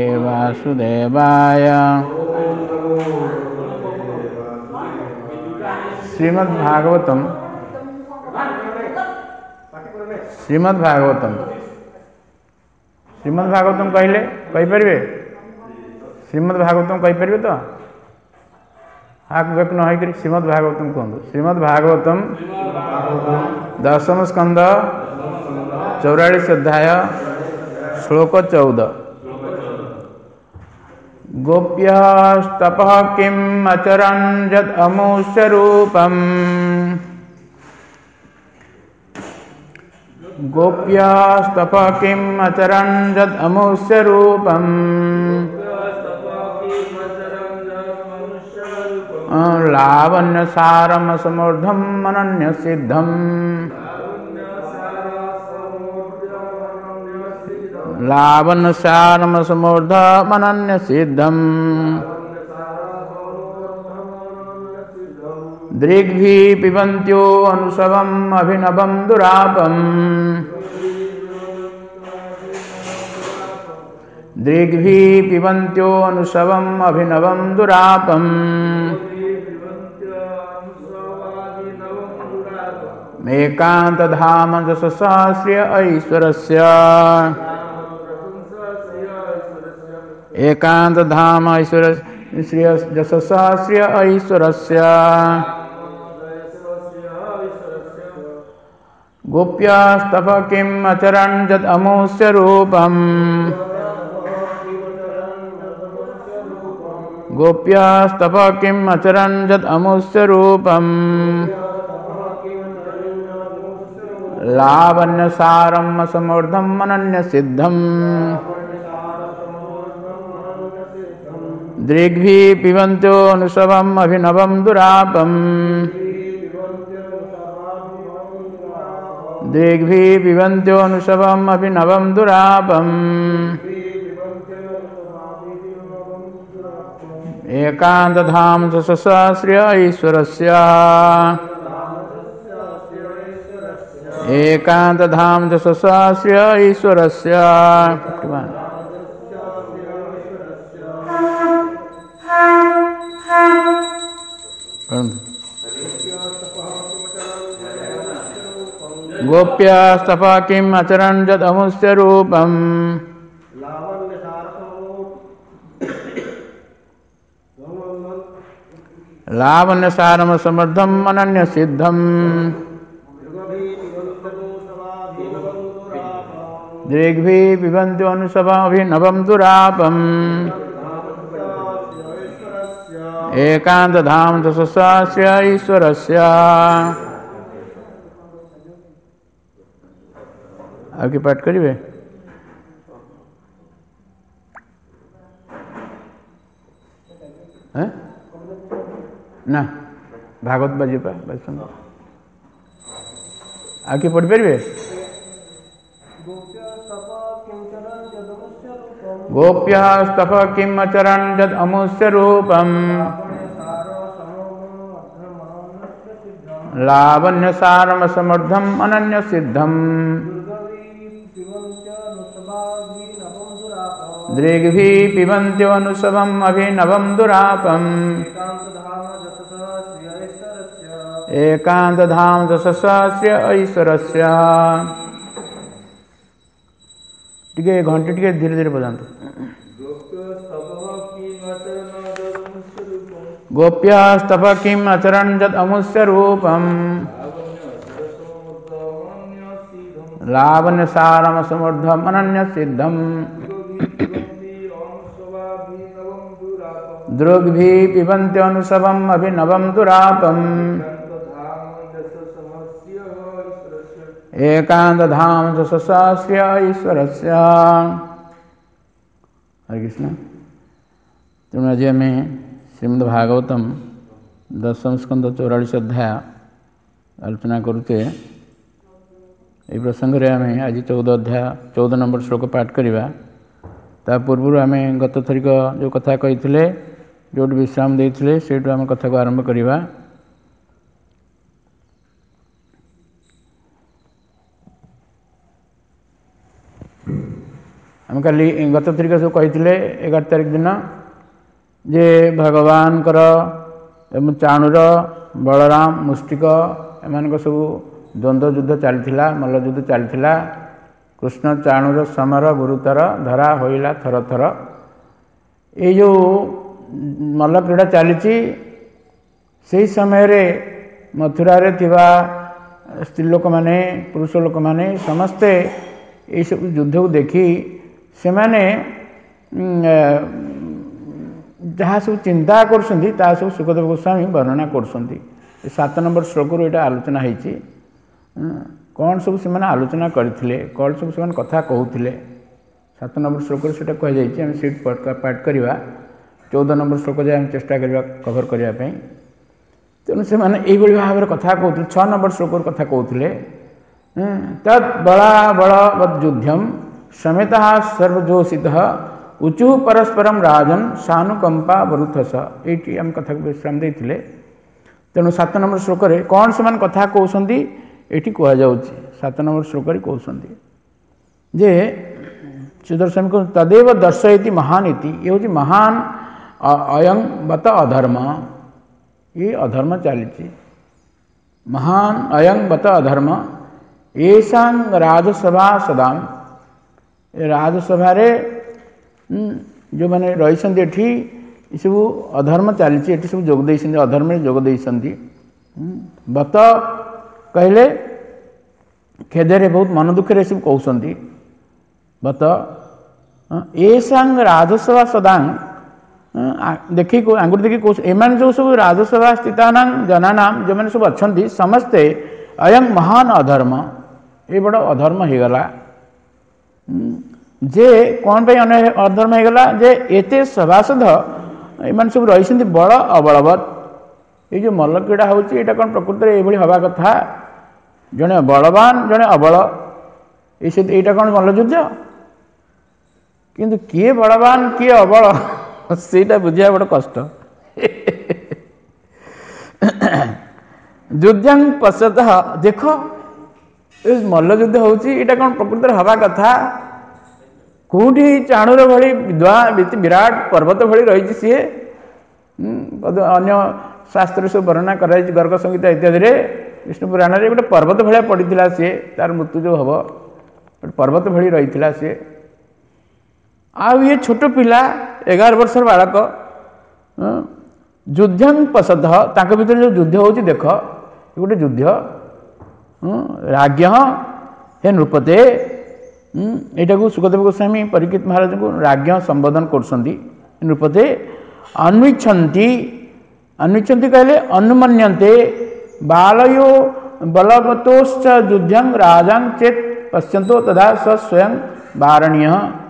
वासुदेवाय। श्रीमद्भागवतम श्रीमद्भागवतम श्रीमद्भागवतम कहले कहींपारे श्रीमद्भागवतम कहींपारे तो हाक बेक न होकर श्रीमद्भागवतम कहूँ। श्रीमद्भागवतम दशम स्कंद 44 अध्याय श्लोक 14। गोप्यस्तपः किम् अचरन् यद् अमूस्य रूपम्। गोप्यस्तपः किम् अचरन् यद् अमूस्य रूपम्। लावण्यसारमसमूर्धम् अनन्यसिद्धम्। लावण्यसारमसमूर्धम् अनन्यसिद्धम्। दृग्भिः पिबन्त्यो अनुशवम् अभिनवम् दुरापम्। दृग्भिः पिबन्त्यो अनुशवम् अभिनवम् दुरापम्। एकान्तधाम यशस्स्य ऐश्वरस्य। एकान्तधाम यशस्स्य ऐश्वरस्य। गोप्यस्तपः किम् अचरन् यद् अमूस्य रूपम्। गोप्यस्तपः किम् अचरन् यद् अमूस्य रूपम्। लावण्यसारम् असमूर्धम् अनन्यसिद्धम्। दृग्भिः पिबन्त्यो अनुशवम् अभिनवम् दुरापम्। दृग्भिः पिबन्त्यो अनुशवम् अभिनवम् दुरापम्। एकान्तधाम यशस्स्य ऐश्वरस्य। एकान्तधाम यशस्स्य ऐश्वरस्य। गोप्यस्तपः किम् अचरन् यद् अमूस्य रूपम्। लावण्यसारमसमृद्धम् अनन्यसिद्धम्। दृग्भिः पिबन्त्यो अनुशवम् अभिनवम् दुरापम्। एकान्तधाम यशस्स्य ऐश्वरस्य। आगे पाठ करिए। ना भागवत बाजीपा वैष्णव आगे पढ़ पारे। गोप्यस्तपः किम् अचरन् यद् अमूस्य रूपम्। लावण्यसारमसमूर्धम् अनन्यसिद्धम्। दृग्भिः पिबन्त्यो अनुशवम् अभिनवम् दुरापम्। एकान्तधाम यशस्स्य ऐश्वरस्य। टिके घंटे टिके धीरे धीरे बजाते। गोप्यस्तपः किम् अचरन् यद् अमूस्य रूपम्। लावण्यसारमसमूर्धम् अनन्यसिद्धम्। दृग्भिः पिबन्त्यो अनुशवम् अभिनवम् दुरापम्। एकान्तधाम यशस्स्य ऐश्वरस्य। हरे कृष्ण। तेणु आज आम श्रीमद्भागवतम दशम स्कंद 44 अध्याय आलोचना करुचे। ये प्रसंग में आम आज 14 नंबर श्लोक पाठ करवा। ता पूर्व आम गत थरिक जो कथा कही जो विश्राम देते से आम कथा को आरंभ करवा। आम काली गत तारिख सब कही 11 तारिख दिन जे भगवानकर एवं चाणूर बलराम मुष्टिक एम सब द्वंद्व युद्ध चलता मल्लयुद्ध चलता कृष्ण चाणूर समर गुरुतर धरा होइला थर थर। ये जो मल्ल क्रीड़ा चली से समय रे मथुरा रे थिबा स्त्री लोक माने पुरुष लोक माने समस्ते ये सब युद्ध को देखी से माने जहाँ सब चिंता कर सब सुखदेव गोस्वामी वर्णना कर 7 नंबर श्लोक रू यहाँ आलोचना होती कौन सब से आलोचना करते कौन सब से कथा कहते 7 नंबर श्लोक से कहुई सीट पाठ करवा 14 नंबर श्लोक जाए आम चेष्टा करवा कभर करने तेणु से मैंने भाव में कथा कहते 6 नंबर श्लोक कथा कहते तत् बला बलवद्युद्धम समेत सर्वजोषित उचु परस्परम राजन सानुकंपा बरुथस ये आम कथा को विश्राम देते तेणु 7 नंबर श्लोक कौन से कथा कहते ये कहु 7 नंबर श्लोक कहते जे सुदर्शन को तदेव दर्शयति महान इति ये हूँ महान अयं बत अधर्म ये अधर्म चली महान अयं बत अधर्म येषां राजसभा सदाम राजसभा जो मैंने रही सब अधर्म चली सब जोगदे अधर्म जोगदे बत कहले खेदे बहुत मन दुखे सब कहते बत येषां राजसभा सदांग देखी आंगुर देखी कौश एमान जो सब राजसभा स्थितानां जनानां जो मैंने सब अच्छा समस्ते अयं महान अधर्म ये बड़ अधर्म हो गला जे कौन पे अधर्म हो गला जे एते सभासद एमान सब रही बड़ अबलवत ये जो मल्ल क्रीड़ा होची एटा कौन प्रकृति में ये हवा कथा जड़े बलवान जड़े अबल ये कौन मल्लयुद्ध किंतु किए बलवान किए अबल सेटा बुझा बड़ कष्ट युद्धं पश्चात देख मल्लयुद्ध होची एटा कौन प्रकृति हवा कथा कौटी चाणूर भली विराट पर्वत भली रही सी अन्य शास्त्र सब वर्णना कराई गर्ग संहिता इत्यादि विष्णु पुराण में गोटे पर्वत भाया पड़ा सी तार मृत्यु जो हम गोटे पर्वत भली रही सी आ ये छोट पिला 11 वर्षर बालक युद्धं पश्चात तांक भीतर जो युद्ध होची देख गोटे युद्ध राज्ञ हे नृपते यहाँ को सुखदेव गोस्वामी परीक्षित महाराज को राज्ञ संबोधन कर नृपते अन्विच्छन्ति अन्विच्छन्ति कहले अनुमन्यन्ते बालयो बलवतोश्च युद्धं राजां चेत पश्यन्तो तदा स स्वयं वारणीय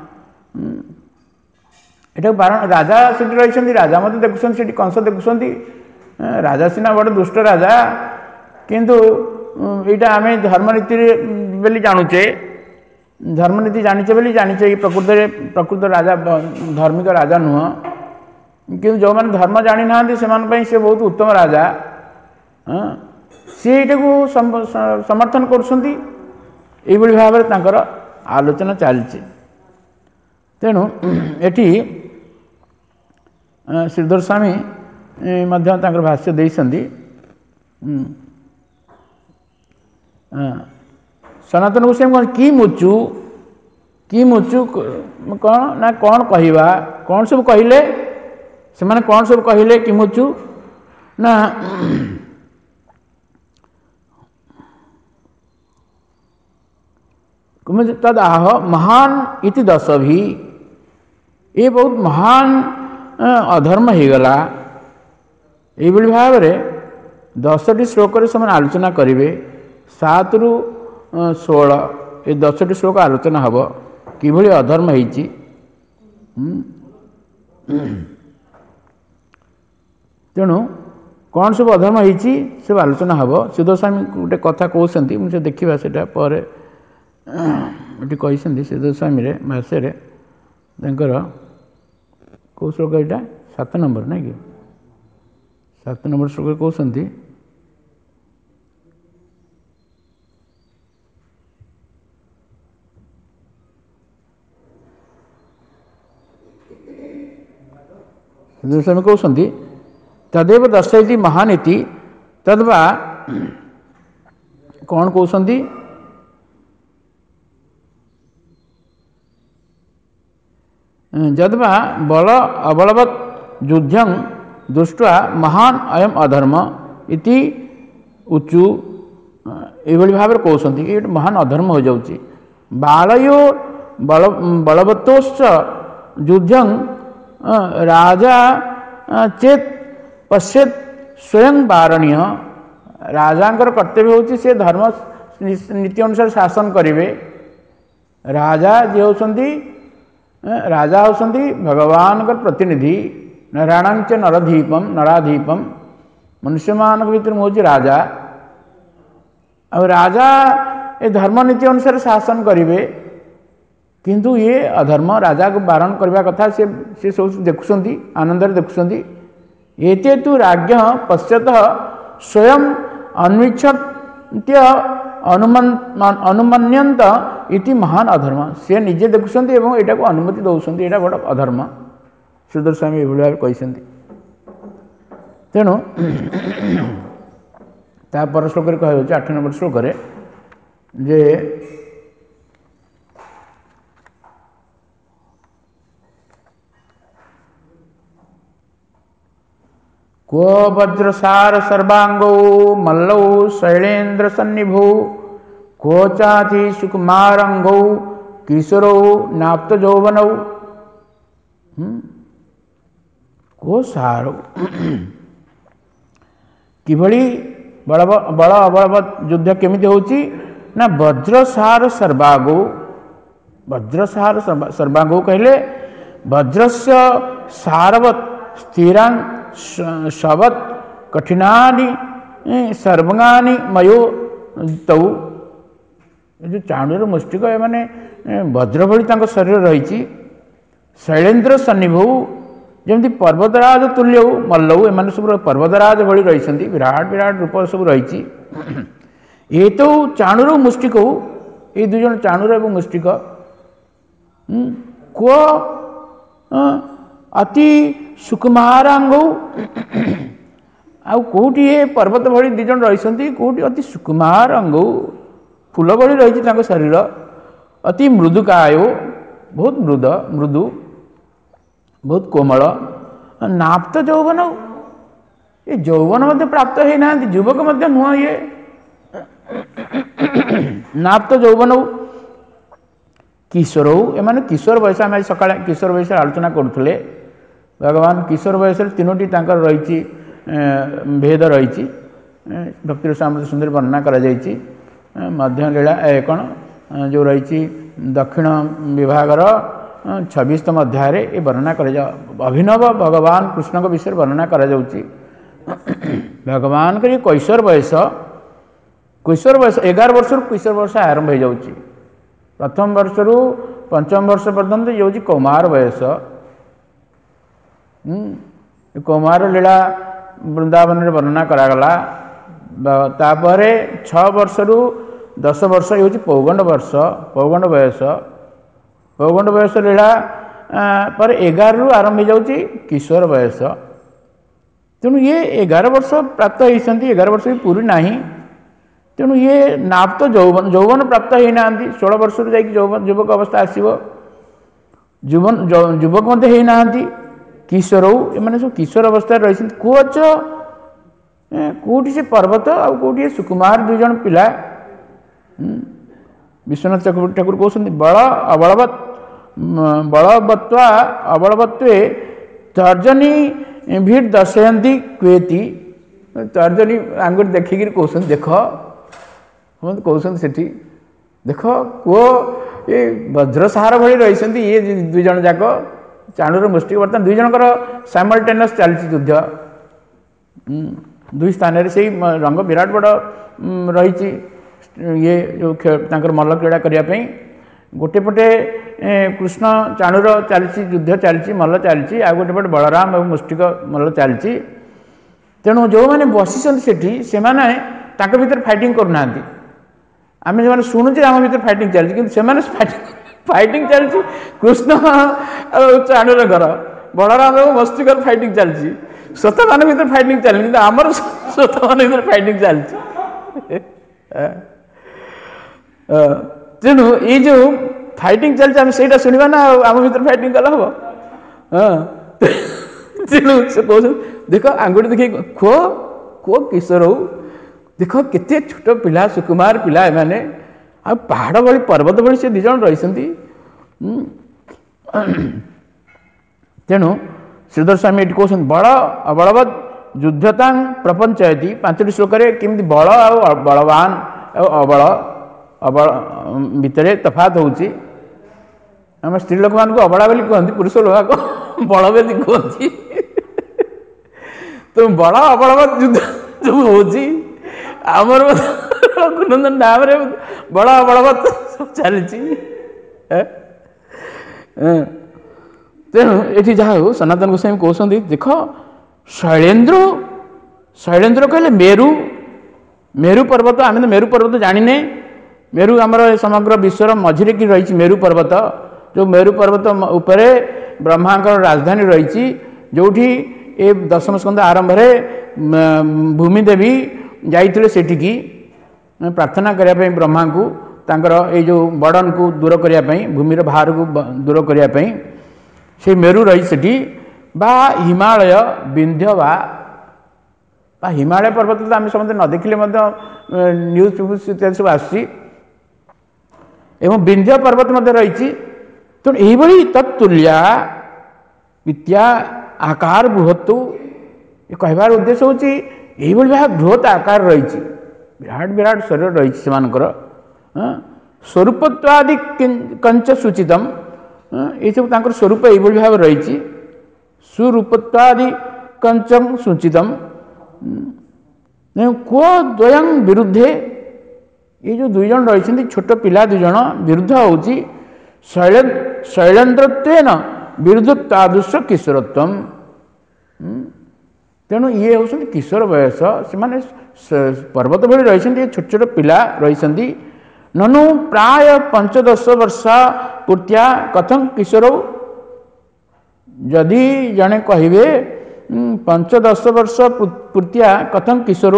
यहाँ राजा से रही राजा मत देखुं से कंस देखुं राजा सीना बड़ दुष्ट राजा किंतु यहाँ आम धर्मनीति बोली जानुचे धर्मनीति जानिचे बोली जानिचे प्रकृत राजा धार्मिक राजा नुह कि जो मैंने धर्म जानी ना से बहुत उत्तम राजा सी ये समर्थन कर भाव में आलोचना चलती तेणु एटी श्रीधर स्वामी भाष्य देइछन्ति सनातन गोस्वामी कि मुचु कौन ना कौन कहवा कौन सब कहले से माने कौन सब कहले कि मुचु ना तद आह महान इति दस भी ये बहुत महान अधर्म हो गला ये भाव में 10टी श्लोक से आलोचना करेंगे 7 ରୁ 16 ये 10टी श्लोक आलोचना हम कि अधर्म होती तेणु कौन सब अधर्म होती सब आलोचना हम सिद्ध स्वामी गोटे कथा कहते मुझे देखा से कहते सिद्ध स्वामी भाष्य कौ श्लोक यहाँ 7 नंबर ना कि 7 नंबर श्लोक कहते स्वामी कहते तदेव दर्शयति महानीति तद्वा कौन कहते जद्वा बल अबलवत् युद्धं दृष्ट्वा महान अयम अधर्म इति उच्चु एभली भाव कहते ये महान अधर्म हो जाऊँगी बालयो बलवत्तोश्च युद्धं राजा चेत पश्येत स्वयं वारणीय राजांकर कर्तव्य होची से धर्म नीति अनुसार शासन करेंगे राजा जे होती राजा होती भगवान प्रतिनिधि नारायणांच नरदीपम नराधीपम मनुष्य मान भर हूँ राजा और राजा ये धर्म नीति अनुसार शासन करेंगे किंतु ये अधर्म राजा को बारण करने कथा से सब देखुं आनंद देखुं एते तु राज्ञ पश्चात स्वयं अन्विच्छत्य अनुमन्यंत इति महान अधर्म से निजे देखुं एवं यहाँ को अनुमति दौरान यहाँ बड़ा अधर्म श्रीधर स्वामी ये भाव कहते तेणु तापर श्लोक कह 8 नंबर श्लोक जे को वज्रसार सर्वांगौ मल्लौ शैलेन्द्र सन्निभौ को चाति सुकुमारंगौ किशोरौ नाप्त यौवनौ को सारौ किभली बड़ बड़ अबलवत् युद्ध केमिति होची ना वज्रसार सर्वांगौ वज्रसार सर्वांगौ कहले वज्रस्य सारवत् स्थिरां शवत कठिनानि सर्वांगानि मयो तौ जो चाणूर मुष्टिक माने वज्र भली तांको शरीर रही शैलेन्द्र सन्निभौ जमी पर्वतराज तुल्य मल्लौ एम सब पर्वतराज भली रही विराट विराट रूप सब रही ये तो चाणूर मुष्टिक ये दुई जन चाणूर एवं मुष्टिक को अति सुकुमारांगौ आउटी ये पर्वत भली दिज रही कौटी अति सुकुमार अंगौ फूल भली रही शरीर अति मृदुकायो बहुत मृदु बहुत कोमल नाप्त यौवन ये यौवन मध्य प्राप्त होना युवक मध्य नुह ये नाप्त यौवन किशोर एमाने किशोर वयस आम सका किशोर वयस आलोचना करुले भगवान किशोर वयस तीनोटी रही भेद रही भक्ति रसामृत सुंदर वर्णना करा मध्य लीला कौन जो रही दक्षिण विभागर 26तम अध्याय ये वर्णना कर अभिनव भगवान कृष्ण विषय वर्णना करा भगवान के कैशोर वयस 11 वर्ष कैशोर वर्ष आरंभ हो जाऊँगी प्रथम वर्ष रु 5म वर्ष पर्यंत ये हूँ कौमार वयस कौमार लीला वृंदावन में वर्णना करागला तापर 6 वर्ष रु 10 वर्ष ये हूँ पौगंड वयस लीला पर 11 रु आरंभ हो जाऊँगी किशोर वयस तेणु ये 11 वर्ष प्राप्त होती 11 वर्ष भी पूरी ना तेणु ये नाप्त यौवन प्राप्त होना 16 वर्ष युवक अवस्था आसो युवक होना किशोर एम सब किशोर अवस्था रही कोच कौटी से पर्वत आउ कौटी सुकुमार दुई जन पिला विश्वनाथ चक्रवर्ती ठाकुर कहते बलवत्वा अबलवत्वे तर्जनी भीड़ दर्शयती क्वेति तर्जनी आंगुर देखिक कहते देख कहते से देख को ये वज्रसार भली रही ये दुई जन जाक चाणूर मुष्टि बर्तमान दुई जनकर साइमल्टेनियस चलती युद्ध दुई स्थान से रंग विराट बड़ रही ये जो मल्ल क्रीड़ा करने गोटे पटे कृष्ण चाणूर चलती युद्ध चलती मल्ल चलती आ गोटे पटे बलराम और मुष्टिक मल्ल चलती तेणु जो मैंने बसी से भर फाइटिंग करना आम जो शुणुचे आम भर फाइटिंग चलती कि फाइटिंग चलती कृष्ण चाणूर घर ବଳରାମ ଏବଂ ମସ୍ତିଷ୍କର ଫାଇଟିଂ ଚାଲିଛି, ଶ୍ରୋତାମାନଙ୍କ ଭିତରେ ଫାଇଟିଂ ଚାଲିନି, କିନ୍ତୁ ଆମର ଶ୍ରୋତାମାନଙ୍କ ଭିତରେ ଫାଇଟିଂ ଚାଲିଛି। ତେଣୁ ଏଇ ଯେଉଁ ଫାଇଟିଂ ଚାଲିଛି ଆମେ ସେଇଟା ଶୁଣିବା ନା, ଆଉ ଆମ ଭିତରେ ଫାଇଟିଂ କଲେ ହବ? ତେଣୁ ସେ କହୁଛନ୍ତି ଦେଖ ଆଙ୍ଗୁଠି ଦେଖେଇ ଖୋ କିଶୋର ହଉ, ଦେଖ କେତେ ଛୋଟ ପିଲା, ସୁକୁମାର ପିଲା ଏମାନେ, ଆଉ ପାହାଡ଼ ଭଳି ପର୍ବତ ଭଳି ସେ ଦୁଇ ଜଣ ରହିଛନ୍ତି। ତେଣୁ ଶ୍ରୀଧର ସ୍ୱାମୀ ଏଠି କହୁଛନ୍ତି ବଳ ଅବଳବତ ଯୁଦ୍ଧତାଂ ପ୍ରପଞ୍ଚୟତି। 5ଟି ଶ୍ଲୋକରେ କେମିତି ବଳ ଆଉ ବଳବାନ ଆଉ ଅବଳ ଭିତରେ ତଫାତ ହେଉଛି। ଆମ ସ୍ତ୍ରୀ ଲୋକମାନଙ୍କୁ ଅବଳା ବୋଲି କୁହନ୍ତି, ପୁରୁଷ ଲୋକକୁ ବଳ ବୋଲି କୁହନ୍ତି। ତ ବଳ ଅବଳବତ ଯୁଦ୍ଧ ସବୁ ହେଉଛି, ଆମର ରଘୁନନ୍ଦନ ନାମରେ ବଳ ଅବଳବତ ସବୁ ଚାଲିଛି। ତେଣୁ ଏଠି ଯାହା ହଉ ସନାତନ ଗୋସ୍ୱାମୀ କହୁଛନ୍ତି ଦେଖ ଶୈଳେନ୍ଦ୍ର କହିଲେ ମେରୁ ପର୍ବତ। ଆମେ ତ ମେରୁ ପର୍ବତ ଜାଣିନେ, ମେରୁ ଆମର ସମଗ୍ର ବିଶ୍ୱର ମଝିରେ କି ରହିଛି ମେରୁ ପର୍ବତ, ଯେଉଁ ମେରୁ ପର୍ବତ ଉପରେ ବ୍ରହ୍ମାଙ୍କର ରାଜଧାନୀ ରହିଛି, ଯେଉଁଠି ଏ ଦଶମ ସ୍କନ୍ଧ ଆରମ୍ଭରେ ଭୂମି ଦେବୀ ଯାଇଥିଲେ ସେଠିକି ପ୍ରାର୍ଥନା କରିବା ପାଇଁ ବ୍ରହ୍ମାଙ୍କୁ, ତାଙ୍କର ଏଇ ଯେଉଁ ବର୍ଡ଼ନକୁ ଦୂର କରିବା ପାଇଁ, ଭୂମିର ବାହାରକୁ ଦୂର କରିବା ପାଇଁ। ସେ ମେରୁ ରହିଛି ସେଠି, ବା ହିମାଳୟ ବିନ୍ଧ୍ୟ ବା ହିମାଳୟ ପର୍ବତ ତ ଆମେ ସମସ୍ତେ ନ ଦେଖିଲେ ମଧ୍ୟ ନ୍ୟୁଜ୍ ଫ୍ୟୁଜ୍ ଇତ୍ୟାଦି ସବୁ ଆସୁଛି, ଏବଂ ବିନ୍ଧ୍ୟ ପର୍ବତ ମଧ୍ୟ ରହିଛି। ତେଣୁ ଏହିଭଳି ତତ୍ତୁଲ୍ୟା ବିଦ୍ୟା ଆକାର ବୃହତୁ, ଏ କହିବାର ଉଦ୍ଦେଶ୍ୟ ହେଉଛି ଏହିଭଳି ଭାବେ ବୃହତ ଆକାର ରହିଛି, ବିରାଟ ଶରୀର ରହିଛି ସେମାନଙ୍କର। ସ୍ୱରୂପତ୍ୱାଦି କଞ୍ଚ ସୂଚିତମ୍, ଏସବୁ ତାଙ୍କର ସ୍ୱରୂପ ଏଇଭଳି ଭାବେ ରହିଛି। ସୁରୂପତ୍ୱାଦି କଞ୍ଚ ସୂଚିତମ୍। କ୍ୱ ଦ୍ୱୟଂ ବିରୁଦ୍ଧେ, ଏ ଯେଉଁ ଦୁଇ ଜଣ ରହିଛନ୍ତି ଛୋଟ ପିଲା ଦୁଇ ଜଣ, ବିରୁଦ୍ଧ ହେଉଛି ଶୈଳେନ୍ଦ୍ରତ୍ୱେନ ବିରୁଦ୍ଧ ତାଦୃଶ କିଶୋରତ୍ୱମ୍। ତେଣୁ ଇଏ ହେଉଛନ୍ତି କିଶୋର ବୟସ, ସେମାନେ ପର୍ବତ ଭଳି ରହିଛନ୍ତି, ଛୋଟ ଛୋଟ ପିଲା ରହିଛନ୍ତି। ନନୁ ପ୍ରାୟ 15 ବର୍ଷ ପୂର୍ତ୍ତିଆ କଥଂ କିଶୋର, ଯଦି ଜଣେ କହିବେ 15 ବର୍ଷ ପୂର୍ତ୍ତିଆ କଥଂ କିଶୋର,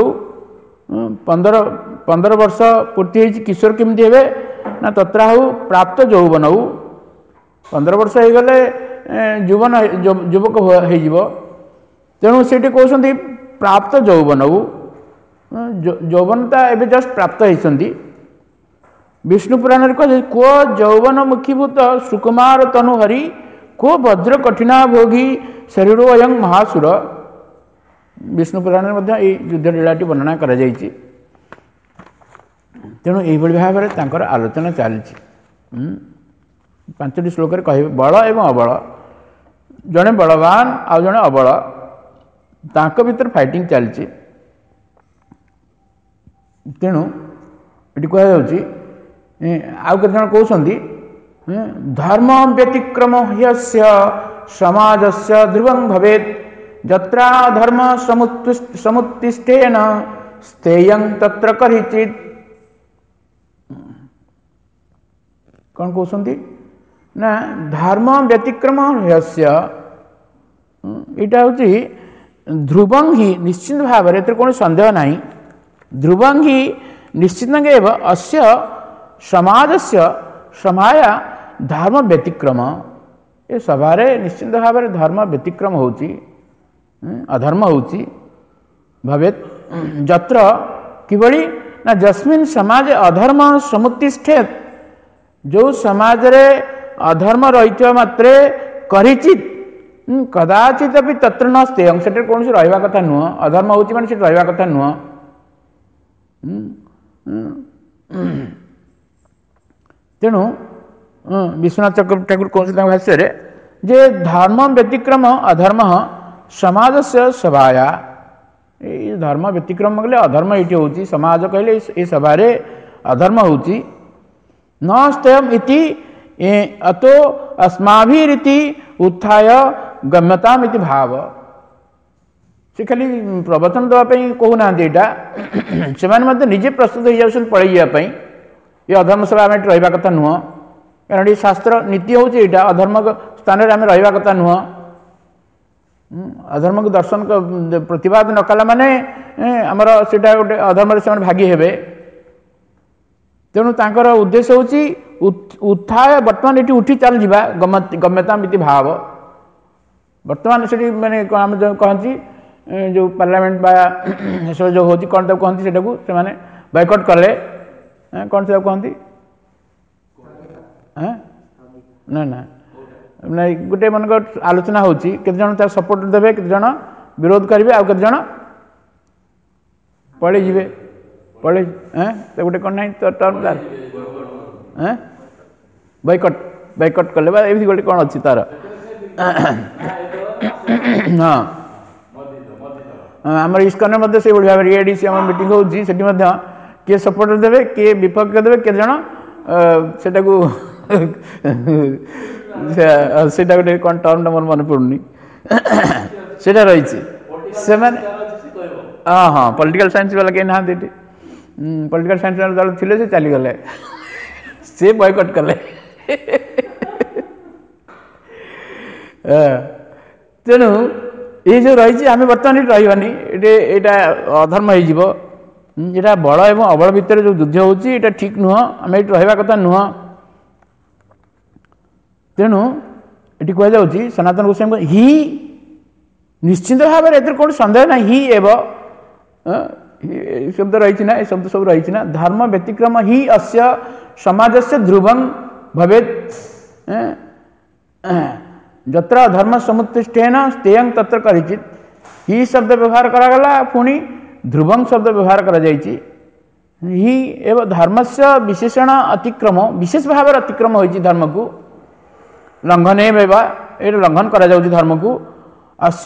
15 ବର୍ଷ ପୂର୍ତ୍ତି ହେଇଛି କିଶୋର କେମିତି ହେବେ ନା ତତ୍ରାହୁ ପ୍ରାପ୍ତ ଯୌବନ, 15 ବର୍ଷ ହେଇଗଲେ ଯୁବକ ହେଇଯିବ। ତେଣୁ ସେଠି କହୁଛନ୍ତି ପ୍ରାପ୍ତ ଯୌବନ, ଯୌବନତା ଏବେ ଜଷ୍ଟ ପ୍ରାପ୍ତ ହେଇଛନ୍ତି। ବିଷ୍ଣୁ ପୁରାଣରେ କୁହାଯାଏ କୋ ଯୌବନ ମୁଖୀଭୂତ ସୁକୁମାର ତନୁ ହରି, କୋ ବଜ୍ର କଠିନା ଭୋଗୀ ଶରୀର ଅୟଂ ମହାସୁର। ବିଷ୍ଣୁ ପୁରାଣରେ ମଧ୍ୟ ଏଇ ଯୁଦ୍ଧ ଲୀଳାଟି ବର୍ଣ୍ଣନା କରାଯାଇଛି। ତେଣୁ ଏଇଭଳି ଭାବରେ ତାଙ୍କର ଆଲୋଚନା ଚାଲିଛି। 5ଟି ଶ୍ଲୋକରେ କହିବେ ବଳ ଏବଂ ଅବଳ, ଜଣେ ବଳବାନ ଆଉ ଜଣେ ଅବଳ, ତାଙ୍କ ଭିତରେ ଫାଇଟିଂ ଚାଲିଛି। ତେଣୁ ଏଠି କୁହାଯାଉଛି, ଆଉ କେତେ ଜଣ କହୁଛନ୍ତି ଧର୍ମ ବ୍ୟତିକ୍ରମ ହ୍ୟସ୍ୟ ସମାଜସ୍ୟ ଧ୍ରୁବଂ ଭବେତ୍, ଯତ୍ରା ଧର୍ମ ସମୁତ୍ତିଷ୍ଠେନ ସ୍ତେୟଂ ତତ୍ର କରିଚିତ୍। କ'ଣ କହୁଛନ୍ତି ନା ଧର୍ମ ବ୍ୟତିକ୍ରମ ହ୍ୟସ୍ୟ, ଏଇଟା ହେଉଛି ଧ୍ରୁବଂ ହି, ନିଶ୍ଚିତ ଭାବରେ ଏଥିରେ କୌଣସି ସନ୍ଦେହ ନାହିଁ, ଧ୍ରୁବଂ ହି ନିଶ୍ଚିତ ଏବ ଅସ୍ୟ ସମାଜସ୍ୟ ସମାୟା ଧର୍ମ ବ୍ୟତିକ୍ରମ, ଏ ସଭାରେ ନିଶ୍ଚିତ ଭାବରେ ଧର୍ମ ବ୍ୟତିକ୍ରମ ହେଉଛି, ଅଧର୍ମ ହେଉଛି। ଭବେତ୍ ଯତ୍ର କିଭଳି ନା ଯସ୍ମିନ୍ ସମାଜ ଅଧର୍ମ ସମୁତ୍ତିଷ୍ଠେତ୍, ଯେଉଁ ସମାଜରେ ଅଧର୍ମ ରହିଥିବା ମାତ୍ରେ କରିଚିତ୍ କଦାଚିତ୍ ବି ତତ୍ର ନ ସ୍ତେୟଂ, ସେଠାରେ କୌଣସି ରହିବା କଥା ନୁହଁ। ଅଧର୍ମ ହେଉଛି ମାନେ ସେଠି ରହିବା କଥା ନୁହଁ। ତେଣୁ ବିଶ୍ୱନାଥ ଠାକୁର କହୁଛନ୍ତି ତାଙ୍କ ଭାଷ୍ୟରେ ଯେ ଧର୍ମ ବ୍ୟତିକ୍ରମ ଅଧର୍ମ ସମାଜସ୍ୟ ସଭାୟା, ଏଇ ଧର୍ମ ବ୍ୟତିକ୍ରମ କହିଲେ ଅଧର୍ମ ଏଇଠି ହେଉଛି, ସମାଜ କହିଲେ ଏ ସଭାରେ ଅଧର୍ମ ହେଉଛି। ନ ସ୍ତେୟମ୍ ଇତି ଅतो अस्माभिरिति उत्थाय गम्यताम इति भाव। से खाली प्रवचन देवा कहूनाहांती, एटा सेमाने मध्य निजे प्रस्तुत हो जाउछन पळै जिया पई, ये अधर्म सभा आम रहिबा कथा नुह, कारण ये शास्त्र नीति होउछ एटा, अधर्म स्थान रे आम रहिबा कथा नुह। अधर्म को दर्शन प्रतिवाद न कला माने आमर सेटा गोटे अधर्म से भागी हेबे तेणु तांकर उद्देश्य होची उत्थाय वर्तमान ये उठी चल जावा गम्यता मिति भाव वर्तमान से माने आम जो कहती जो पार्लियामेंट बा जो होती कौन तक कहती से बैकआउट कले कौन से कहती ना ना गोटे मन आलोचना होती केते सपोर्ट देवे केते विरोध करेंगे आउ केते पड़े जीवे पड़े तो गोटे कौन ना तो टर्म बैकआउट बैकआउट कले एमती गोटे कौन अच्छी तार हाँ आम इस्कन से भाव एडीसी आम मीटिंग होती किए सपोर्ट देवे किए विपक्ष देवे के सेटा गोटे कौन टर्म मोर मन पड़ुनी सेटा रही हाँ हाँ पॉलिटिकल साइंस वाला कहीं ना पॉलिटिकल साइंस वाला दल थे से चलीगले से बॉयकट कले तेणु ये जो रही आम बर्तमान रही ये अधर्म होटा बल एवं अबल भितर जो युद्ध होता ठीक नुह आम ये रहा कथा नुह तेणु ये कहुच्छी सनातन गोस्वामी ही निश्चित भाव में कौन सन्देह ना ही एव शब्द रही ना ये शब्द सब रही ना धर्म व्यतिक्रम ही अस्य समाज से ध्रुवं भवेत् जत्र धर्म समुत्तिष्ठेन स्तेयं तत्र करिचित ही शब्द व्यवहार करागला पुणी ध्रुवं शब्द व्यवहार करा जायछि ही एवं धर्मस्य विशेषण अतिक्रम विशेष भाव अतिक्रम होइछि धर्म को लंघन ये लंघन करा जाउछि धर्म को अस्य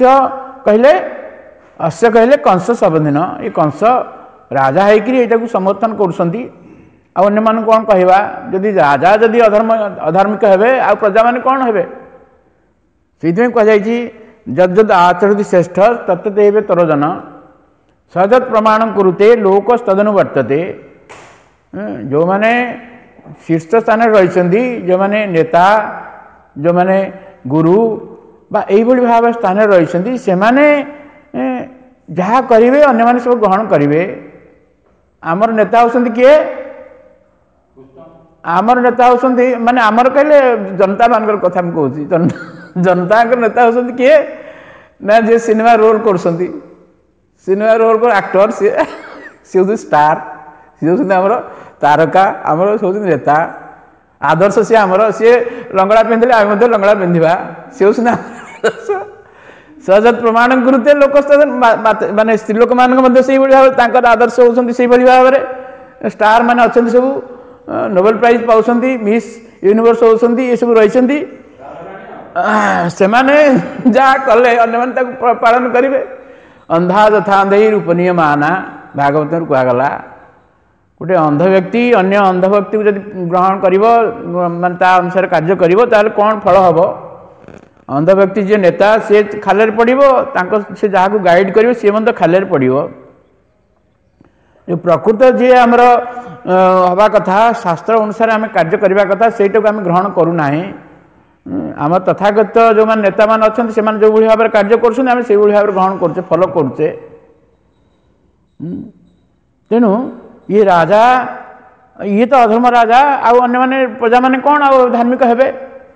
कहले कंस संबंधिन ये कंस राजा है समर्थन करुँच अन्य मान कौन कहवा जदि राजा जदि अधार्मिक हेबे आ प्रजा मान कौन हेबे से कहुई जद आचरति श्रेष्ठ तत्ते तरोजन सजत प्रमाण कुरुते लोक तदनु वर्तते जो माने शीर्ष स्थान रही जो माने नेता जो माने गुरु बा एभली भाव स्थान रही से माने जहाँ करेंगे अन्य माने सब ग्रहण करेंगे आमर नेता होती किए आमर नेता होती माने आमर कहले जनता मान कथा कहूँ जनता नेता होती किए ना जे सिनेमा रोल कर सिनेमा रोल कर एक्टर सी हूँ स्टार सी हूँ आमर तारका आमर हूँ नेता आदर्श सी आमर सी लंगड़ा पिंधले आम लंगड़ा पिंधा सी हूँ सहजत प्रमाण गुरुते लोक माने स्त्री लोक मान भाव आदर्श होती से भाव में स्टार मान अच्छा सब नोबेल प्राइज पाँच मिस यूनिवर्स होती ये सब रही से जहाँ कले अन्य पालन करेंगे अंधा तथा अंधे रूपनीय माना भागवत कहगला गोटे अंध व्यक्ति अन्य अंध व्यक्ति को जब ग्रहण कर अनुसार कार्य कर कौन फल हम अंध व्यक्ति जी नेता सी खाले पड़ो से जहाँ को गाइड कर सी खाले पड़ो जो प्रकृत जी आमर हवा कथा शास्त्र अनुसार आम कार्य करने कथा से आम ग्रहण करूना आम तथागत जो मान नेता मान अच्छा से जो भाव में कार्य कर भाव ग्रहण करुचे फॉलो करुचे तेणु ये राजा ये तो अधर्म राजा आउ अन्य माने प्रजा माने कौन आ धार्मिक हेबे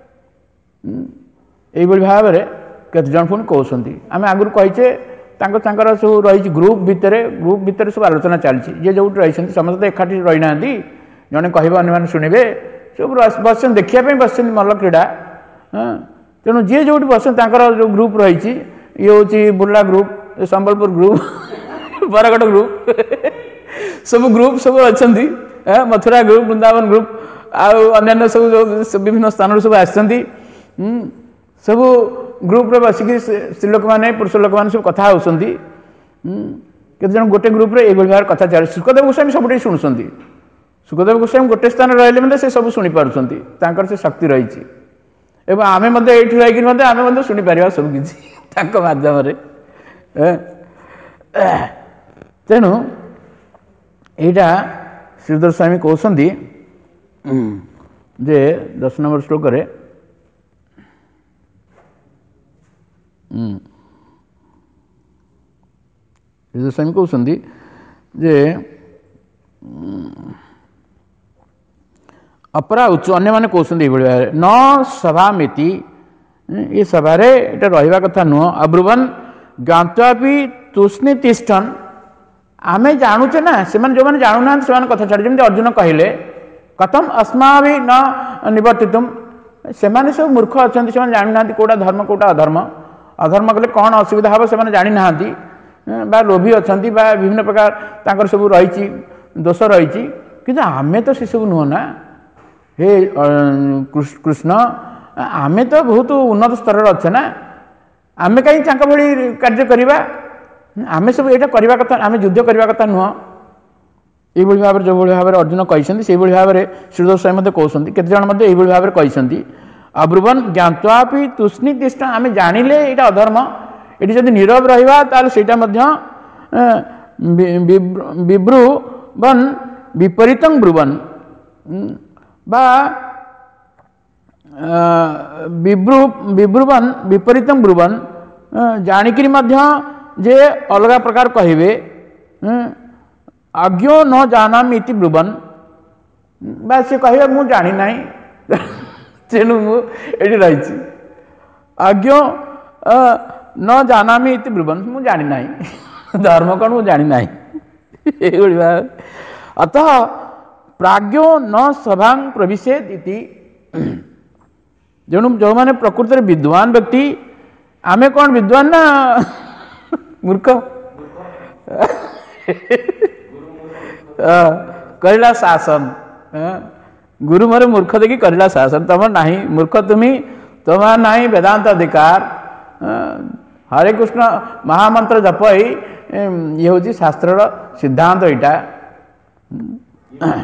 यही भाव में केत जन पुणी कहते आम आगुरी कहीचे सब रही ग्रुप भितर सब आलोचना चलती जे जो रही समस्त एकाठी रही ना जड़े कह अन्य शुणे सब बस देखापी बस मल्ल क्रीड़ा तेणु जी जो बस जो ग्रुप रही ये हूँ Burla group Sambalpur group Bargarh group सब ग्रुप सब अच्छा मथुरा ग्रुप वृंदावन ग्रुप अन्य सब विभिन्न स्थान सब आसती सब ग्रुप रे बसिक स्त्री लोक मैंने पुरुष लोक मैंने सब कथा होती केत जन गोटे ग्रुप रे भाव कथा चल सुखदेव गोस्वामी सब शुणुंट सुखदेव गोस्वामी गोटे स्थान रही मतलब से सब शुणी पार्टी से शक्ति रही एवं आम ये रही शुणी पार सब किसी मध्यम तेणु यहाँ श्रीधर स्वामी कहते जे 10 नंबर श्लोक गोस्वामी कहते जे अपरा उच्च अन्य मैंने कहते ये न सभा मिति ये सभार ये रहा कथा नुह अब्रुवन ज्ञावापी तुष्णी तिष्ठन आम जानुचे ना से जो मैंने जानू ना से कथा छाड़ी जमी अर्जुन कहले कथम अस्मा भी न निवर्तितुम से सब मूर्ख अच्छा से जानी ना कौटा धर्म कौटा अधर्म अधर्म कले कौन असुविधा हम से जानी ना बा लोभी अच्छा बा विभिन्न प्रकार सब रही दोष रही कि आमे तो से सब नुह ना हे कृष्ण आमे तो बहुत उन्नत स्तर अच्छे ना आमे कहीं भली कार्य करवा आमे सब यहाँ करवा कथा आमे युद्ध करवा कथा नुह ये भाव में जो भाव में अर्जुन कहते से भाव में श्रीधर स्वामी कहते केत जन ये भाव में कहते अब्रुवन ज्ञावापी तुष्णी तिष्ठ आम जानिले यहाँ अधर्म ये जब नीरव रहा ताटा विब्रुवन विपरीत ब्रुवन बा विब्रुवन विपरीत ब्रुवन जानिकी जे अलग प्रकार कहे अज्ञो न जानामि इति ब्रुवन बा से कह मु जानी ना तेणु मुझे रही अज्ञो न जानामि इति ब्रुवन मु जानी ना धर्म कौन मु जानी ना अतः प्राज्ञो न सभा प्रविशेद इति जो मैंने प्रकृत विद्वान व्यक्ति आमे कौन विद्वान ना मूर्ख करिला शासन गुरु मोरे मूर्ख देखी करिला शासन तुम ना मूर्ख तुम्हें तुम ना वेदांत अधिकार हरे कृष्ण महामंत्र जप ये हूँ शास्त्र सिद्धांत यहाँ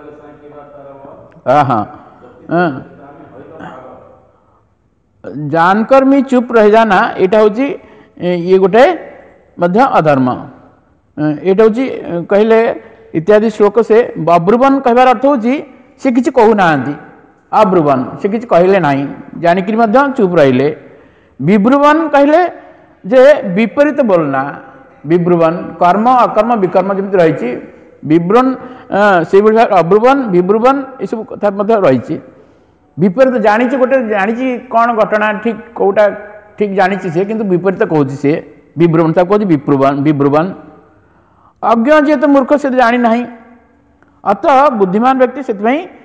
हाँ जानकर मी चुप रह जाना यहाँ हूँ ये गोटे अधर्म ये हूँ कहले इत्यादि श्लोक से अब्रुवन कहबार अर्थ हूँ सी किसी कहूना अब्रुवन से किसी कहले ना जानिक चुप रहिले विब्रुवन कहले जे विपरीत बोलना विब्रुवन कर्म अकर्म विकर्म जमी रही विब्रुवन से अब्रुवन विब्रुवन ये सब कथा रही विपरीत जानी गोटे जानी कौन घटना ठीक कौटा ठीक जानी सी किंतु विपरीत कहूँ सी विब्रुवन कहूँ विब्रुवन विब्रुवन अज्ञ जी तो मूर्ख से जानी ना अतः बुद्धिमान व्यक्ति से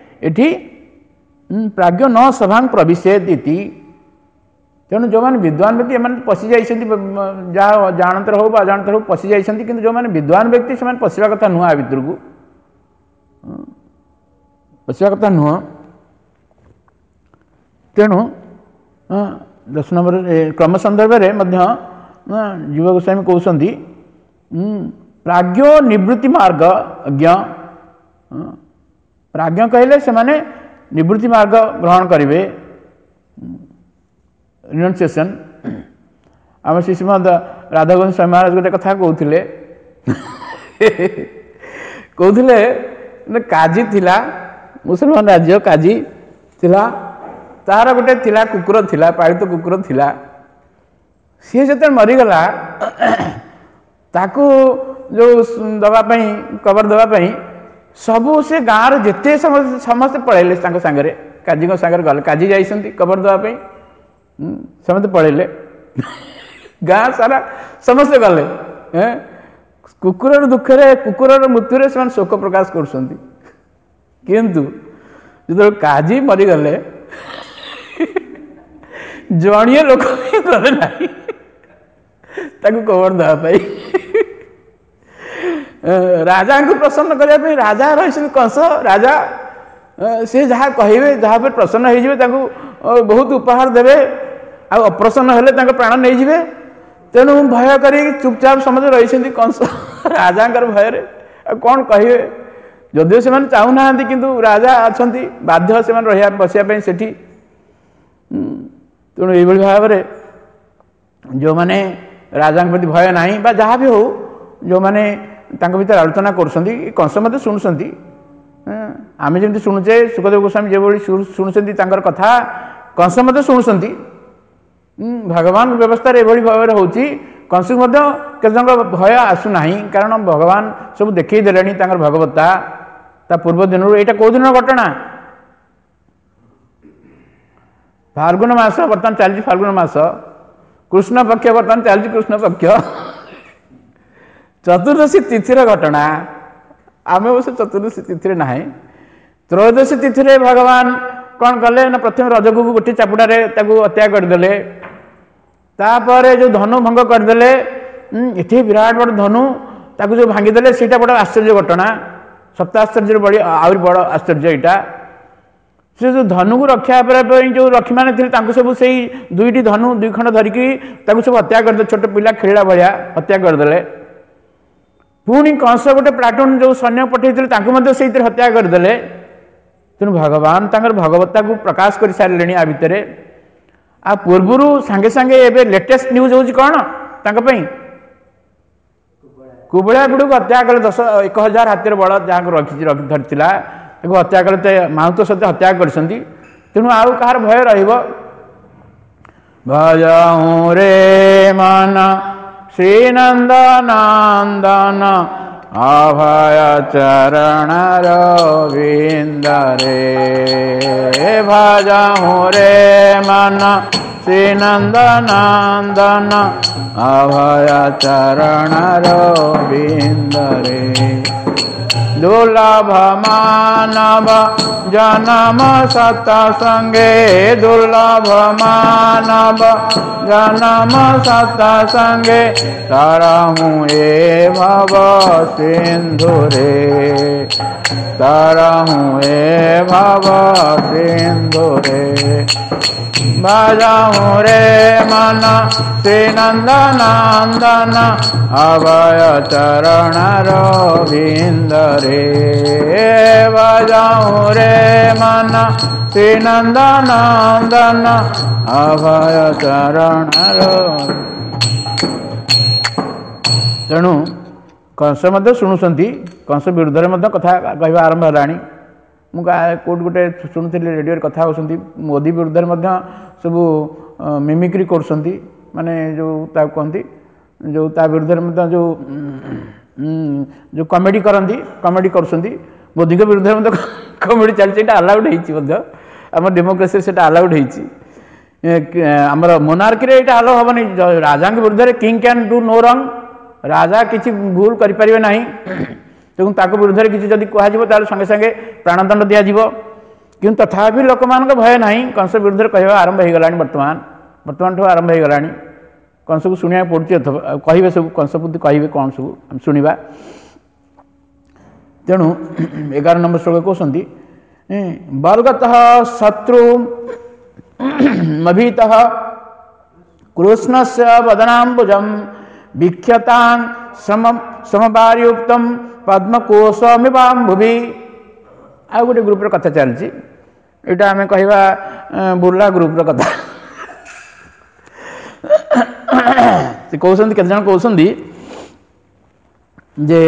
प्राज्ञ न सभा प्रविशेद इति तेणु जो मैंने विद्वान व्यक्ति एम पशि जहाँ जानतर हो अजाणतर हो पशि जाती कि जो मैंने विद्वान व्यक्ति से पशा कथा नुह आ भितर को पशा कथा नुह तेणु 10 नंबर क्रम संदर्भ में जीव गोस्वामी कहते प्राज्ञो निवृत्ति मार्ग अज्ञ प्राज्ञ कहले से माने निवृत्ति मार्ग ग्रहण करेंगे रिनंसिएशन आम श्री श्रीमद राधागोविंद स्वामी महाराज गोटे कथा कहते काजी थिला मुसलमान राज्य काजी थिला तार गोटे थिला कुकुर थिला पालित कुकुर थिला सी जो मरीगला ताकू जो दवापाई कवर दवापाई सबू से गाँव में जिते समस्ते पलैले सांगे काजी सांगे गले काजी जाइए कवर दवापाई समस्ते पलैले गाँ सारा समस्ते गले कुकुर दुखे कुकुर मृत्यु से शोक प्रकाश किंतु जो काजी मरीगले जड़िए लोक गले ना कवर दवापाई राजा को प्रसन्न करने राजा रही कंस राजा सी जहाँ कहे जहाँ पर प्रसन्न हो बहुत उपहार देवे अप्रसन्न हेले प्राण नहीं जाए तेणु भय कर चुपचाप समझ रही कंस राजा भय कौन कहे जदिव से चाहूना किंतु राजा अच्छा बाध्य से बसापी से तेणु ये भाव में जो मैंने राजा प्रति भय ना जहाँ भी हो जो मैंने भीतर आलोचना कर कंस मत शुणुंट आम जमी शुणुचे सुखदेव गोस्वामी जो शुणुंट कथा कंस मत शुणुंट भगवान व्यवस्था ये भाव में हूँ कंस केत भय आसुना कारण भगवान सब देखईदे भगवत्ता ता पूर्व दिन यहाँ कौ दिन घटना फाल्गुन मास बर्तमान चलती फाल्गुन मास कृष्ण पक्ष बर्तमान चलती कृष्ण पक्ष चतुर्दशी तिथि घटना आम अवश्य चतुर्दशी तिथि ना त्रयोदशी तिथि भगवान कौन कले ना प्रथम रजक को गोटे चापुड़े हत्या करदे तापर जो धनु भंग करदे ये विराट बड़ धनु ताकू जो भांगीदे से बड़ा आश्चर्य घटना सप्ताश्चर्य बड़ी आहरी बड़ आश्चर्य यहाँ से जो धनु को रक्षा जो रक्षी मैंने थे सब से दुईटी धनु दुई खंड धरिकी सब हत्या करदे छोट पिला खेला भाया हत्या करदे पुणी कंस गोटे प्लाटून जो सैन्य पठे से हत्या करदे तेणु भगवान भगवत्ता को प्रकाश कर सारे आ भितर आ पूर्वर सांगे सांगे एबे लेटेस्ट न्यूज होची कौन कुबड़ा गुड़ को हत्या कले 10,000 हाथी बल जहाँ रखी धरती हत्या कले माहुत सहित हत्या कर तेणु आउ कहार भय भजहूँ रे मन श्रीनंदनंदन अभय चरण रविंदरे भजहूँ रे मन श्रीनंदनंदन अभय चरण रविंदरे दुर्लभ मानव जन्म सत्संगे दुर्लभ मानव जन्म सत्संगे तरहूँ ये भव सिंधुरे तरहूँ ये भव सिंधुरे भजहूँ रे मन श्रीनंदनंदन अभय चरण रविंदरे भजहूँ रे मन श्रीनंदनंदन अभय चरण तेणु कंस शुणुंट कंस विरुद्ध में कथा कहवा आरंभ है कौट गोटे शुणुली रेडियो कथा होती मोदी विरुद्ध में सब मिमिक्री कर माने जो कहती जो विरुद्ध में जो कमेडी करती कमेडी कर मोदी के विरुद्ध में कमेडी चलती अलाउड होम डेमोक्रेसी से अलाउड होमर मोनार्की रे अलाउ हेनी राजा विरुद्ध में किंग कैन डू नो रंग राजा किसी भूल करें ना तेणु ताक विरुद्ध किसी जब कह संगे संगे प्राणदंड दिज्व कि तथापि लोक मान भय ना कंस विरुद्ध कहवा आरंभ हो गला बर्तमान ठूँ आरंभ हो गला कंस को शुणा पड़े कहे सब कंस बुद्धि कहे कौन सब शुणा तेणु 11 नंबर श्लोक कहते बर्गत शत्रु मभीत कृष्ण से वदनाबुजम विख्यतां समवार्युक्त पद्मकोशमिवाम्भुवि आ गोटे ग्रुप कथा चलती यहाँ आम कहवा बुर्ला ग्रुप कथा से कहते केते जन कहते जे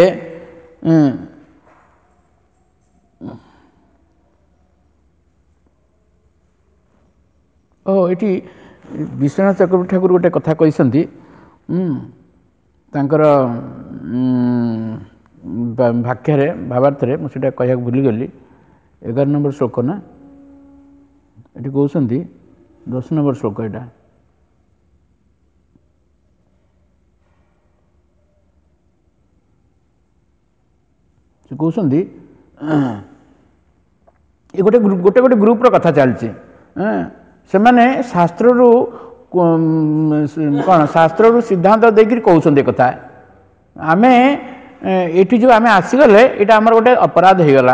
ये विश्वनाथ चक्रवर्ती ठाकुर गोटे कथा कहते तांकर वाक्य भावार्थ मुझे कह भूलीगली 11 नंबर श्लोक ना ये कहते 10 नंबर श्लोक यहाँ से कहते ये गोटे गोटे गोटे ग्रुप कथा चलती से मैंने शास्त्र कौन शास्त्र सिद्धांत देकर कहते कथा आम ये जो आम आसीगले यहाँ आमर गोटे अपराध हो गला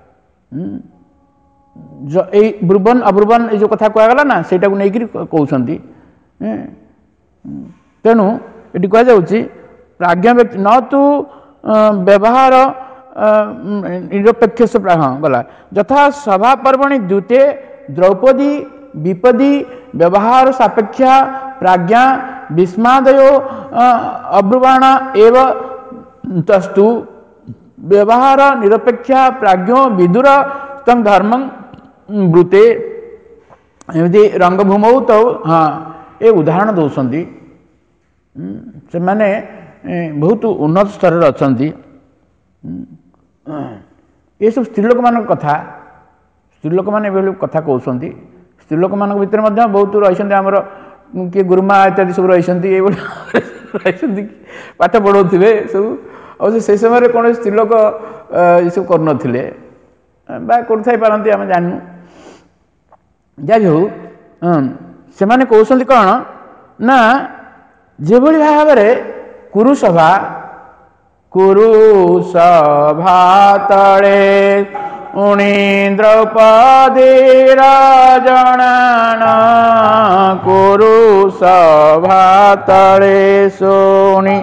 ब्रुवन अब्रुवन ये जो कथा कहगला ना से नहीं कहते तेणु ये कहुच्छी प्राज्ञ व्यक्ति न तो व्यवहार निरपेक्ष हाँ गला यथा सभा पर्वणि द्यूते द्रौपदी विपदी व्यवहार सापेक्षा प्रज्ञा विस्मादयो अब्रुवाण एव तस्तु व्यवहार निरपेक्षा प्राज्ञो विदुर तम धर्म ब्रूते एमती रंगभूमौ तो हाँ ये उदाहरण दौरान ସେମାନେ ବହୁତ ଉନ୍ନତ ସ୍ତରରେ ଅଛନ୍ତି। ଏସବୁ ସ୍ତ୍ରୀ ଲୋକମାନଙ୍କ କଥା, ସ୍ତ୍ରୀ ଲୋକମାନେ ଏଭଳି କଥା କହୁଛନ୍ତି। ସ୍ତ୍ରୀ ଲୋକମାନଙ୍କ ଭିତରେ ମଧ୍ୟ ବହୁତ ରହିଛନ୍ତି, ଆମର କିଏ ଗୁରୁମା ଇତ୍ୟାଦି ସବୁ ରହିଛନ୍ତି, ଏଇଭଳି ରହିଛନ୍ତି, ପାଠ ପଢ଼ାଉଥିବେ ସବୁ। ଆଉ ସେଇ ସମୟରେ କୌଣସି ସ୍ତ୍ରୀ ଲୋକ ଏସବୁ କରୁନଥିଲେ ବା କରୁଥାଇ ପାରନ୍ତି, ଆମେ ଜାଣିନୁ। ଯାହା ବି ହଉ, ସେମାନେ କହୁଛନ୍ତି କ'ଣ ନା, ଯେଭଳି ଭାବରେ କୁରୁସଭା ତଳେ ଉଣି ଦ୍ରୌପଦୀର ଜଣାଣ, କୁରୁସଭା ତଳେ ଶୁଣି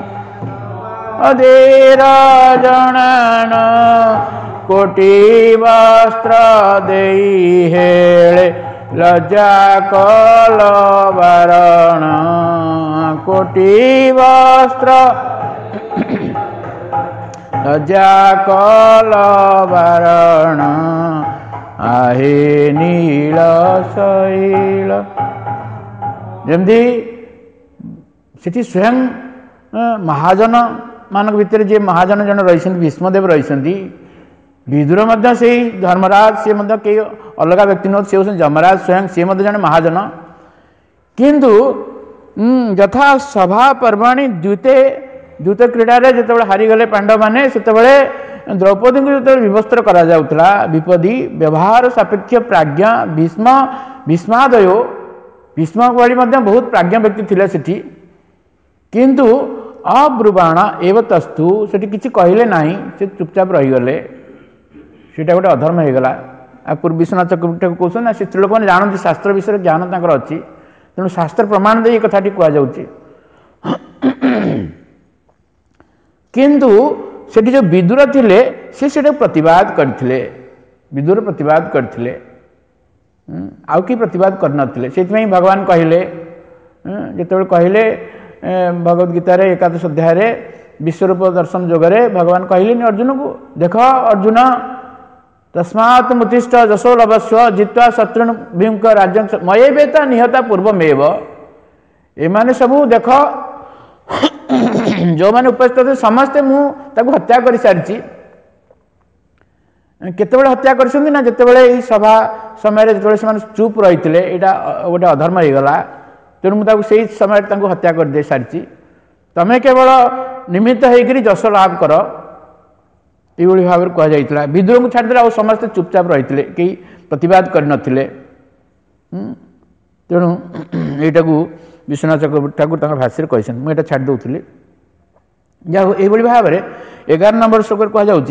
ଅଧୀର ଜଣାଣ, କୋଟି ବସ୍ତ୍ର ଦେଇ ହେଳେ ଲଜ୍ଜା କଲ ବାରଣ, କୋଟି ବସ୍ତ୍ର ଲଜ୍ଜା କଲ ବାରଣ, ଆହେ ନୀଳ ଶୈଳ। ଯେମିତି ସେଠି ସ୍ୱୟଂ ମହାଜନ ମାନଙ୍କ ଭିତରେ ଯିଏ ମହାଜନ ଜଣେ ରହିଛନ୍ତି, ଭୀଷ୍ମଦେବ ରହିଛନ୍ତି, ବିଦୁର ମଧ୍ୟ ସେଇ ଧର୍ମରାଜ, ସିଏ ମଧ୍ୟ କେହି ଅଲଗା ବ୍ୟକ୍ତି ନୁହଁ, ସେ ହେଉଛନ୍ତି ଯମରାଜ ସ୍ୱୟଂ, ସିଏ ମଧ୍ୟ ଜଣେ ମହାଜନ। କିନ୍ତୁ ଯଥା ସଭା ପର୍ବାଣୀ ଦ୍ୟୁତ କ୍ରୀଡ଼ାରେ ଯେତେବେଳେ ହାରିଗଲେ ପାଣ୍ଡବମାନେ, ସେତେବେଳେ ଦ୍ରୌପଦୀଙ୍କୁ ଯେତେବେଳେ ବିବସ୍ତ୍ର କରାଯାଉଥିଲା, ବିପଦୀ ବ୍ୟବହାର ସାପେକ୍ଷ ପ୍ରାଜ୍ଞା ଭୀଷ୍ମାଦୟ, ଭୀଷ୍ମ ଭଳି ମଧ୍ୟ ବହୁତ ପ୍ରାଜ୍ଞ ବ୍ୟକ୍ତି ଥିଲେ ସେଠି, କିନ୍ତୁ ଅବ୍ରୁବାଣ ଏବ ତସ୍ତୁ, ସେଠି କିଛି କହିଲେ ନାହିଁ, ସେ ଚୁପଚାପ ରହିଗଲେ। ସେଇଟା ଗୋଟେ ଅଧର୍ମ ହେଇଗଲା। ଆଉ ବିଶ୍ୱନାଥ ଚକ୍ରବର୍ତ୍ତୀ କହୁଛନ୍ତି ନା, ସେ ସ୍ତ୍ରୀ ଲୋକମାନେ ଜାଣନ୍ତି, ଶାସ୍ତ୍ର ବିଷୟରେ ଜ୍ଞାନ ତାଙ୍କର ଅଛି, ତେଣୁ ଶାସ୍ତ୍ର ପ୍ରମାଣ ଦେଇ ଏ କଥାଟି କୁହାଯାଉଛି। କିନ୍ତୁ ସେଠି ଯେଉଁ ବିଦୁର ଥିଲେ, ସେ ସେଟାକୁ ପ୍ରତିବାଦ କରିଥିଲେ, ବିଦୁର ପ୍ରତିବାଦ କରିଥିଲେ, ଆଉ କି ପ୍ରତିବାଦ କରିନଥିଲେ। ସେଥିପାଇଁ ଭଗବାନ କହିଲେ, ଯେତେବେଳେ କହିଲେ ଭଗବଦ୍ ଗୀତାରେ ଏକାଦଶ ଅଧ୍ୟାୟରେ ବିଶ୍ୱରୂପ ଦର୍ଶନ ଯୋଗରେ ଭଗବାନ କହିଲେନି ଅର୍ଜୁନକୁ, ଦେଖ ଅର୍ଜୁନ, ତସ୍ମାତ୍ ମୁତିଷ୍ଠ ଯଶୋ ଲଭସ୍ୱ ଜିତ୍ୱା ଶତ୍ରୁନ୍ ଭୀମଙ୍କ ରାଜ୍ୟ ମୟେବେତ ନିହତା ପୂର୍ବମେବ। ଏମାନେ ସବୁ ଦେଖ, ଯେଉଁମାନେ ଉପସ୍ଥିତ ସମସ୍ତେ ମୁଁ ତାକୁ ହତ୍ୟା କରିସାରିଛି। କେତେବେଳେ ହତ୍ୟା କରିଛନ୍ତି ନା, ଯେତେବେଳେ ଏଇ ସଭା ସମୟରେ ଯେତେବେଳେ ସେମାନେ ଚୁପ୍ ରହିଥିଲେ, ଏଇଟା ଗୋଟେ ଅଧର୍ମ ହେଇଗଲା, ତେଣୁ ମୁଁ ତାକୁ ସେଇ ସମୟରେ ତାଙ୍କୁ ହତ୍ୟା କରିଦେଇ ସାରିଛି। ତମେ କେବଳ ନିମିତ୍ତ ହେଇକରି ଯଶ ଲାଭ କର, ଏଇଭଳି ଭାବରେ କୁହାଯାଇଥିଲା। ବିଦୁରଙ୍କୁ ଛାଡ଼ିଦେଲେ ଆଉ ସମସ୍ତେ ଚୁପଚାପ ରହିଥିଲେ, କେହି ପ୍ରତିବାଦ କରିନଥିଲେ। ତେଣୁ ଏଇଟାକୁ ବିଶ୍ୱନାଥ ଚକ୍ରବର୍ତ୍ତୀ ଠାକୁର ତାଙ୍କର ଭାଷ୍ୟରେ କହିଛନ୍ତି। ମୁଁ ଏଇଟା ଛାଡ଼ି ଦେଉଥିଲି। ଯାହା ହଉ, ଏଇଭଳି ଭାବରେ 11 ନମ୍ବର ଶ୍ଲୋକରେ କୁହାଯାଉଛି,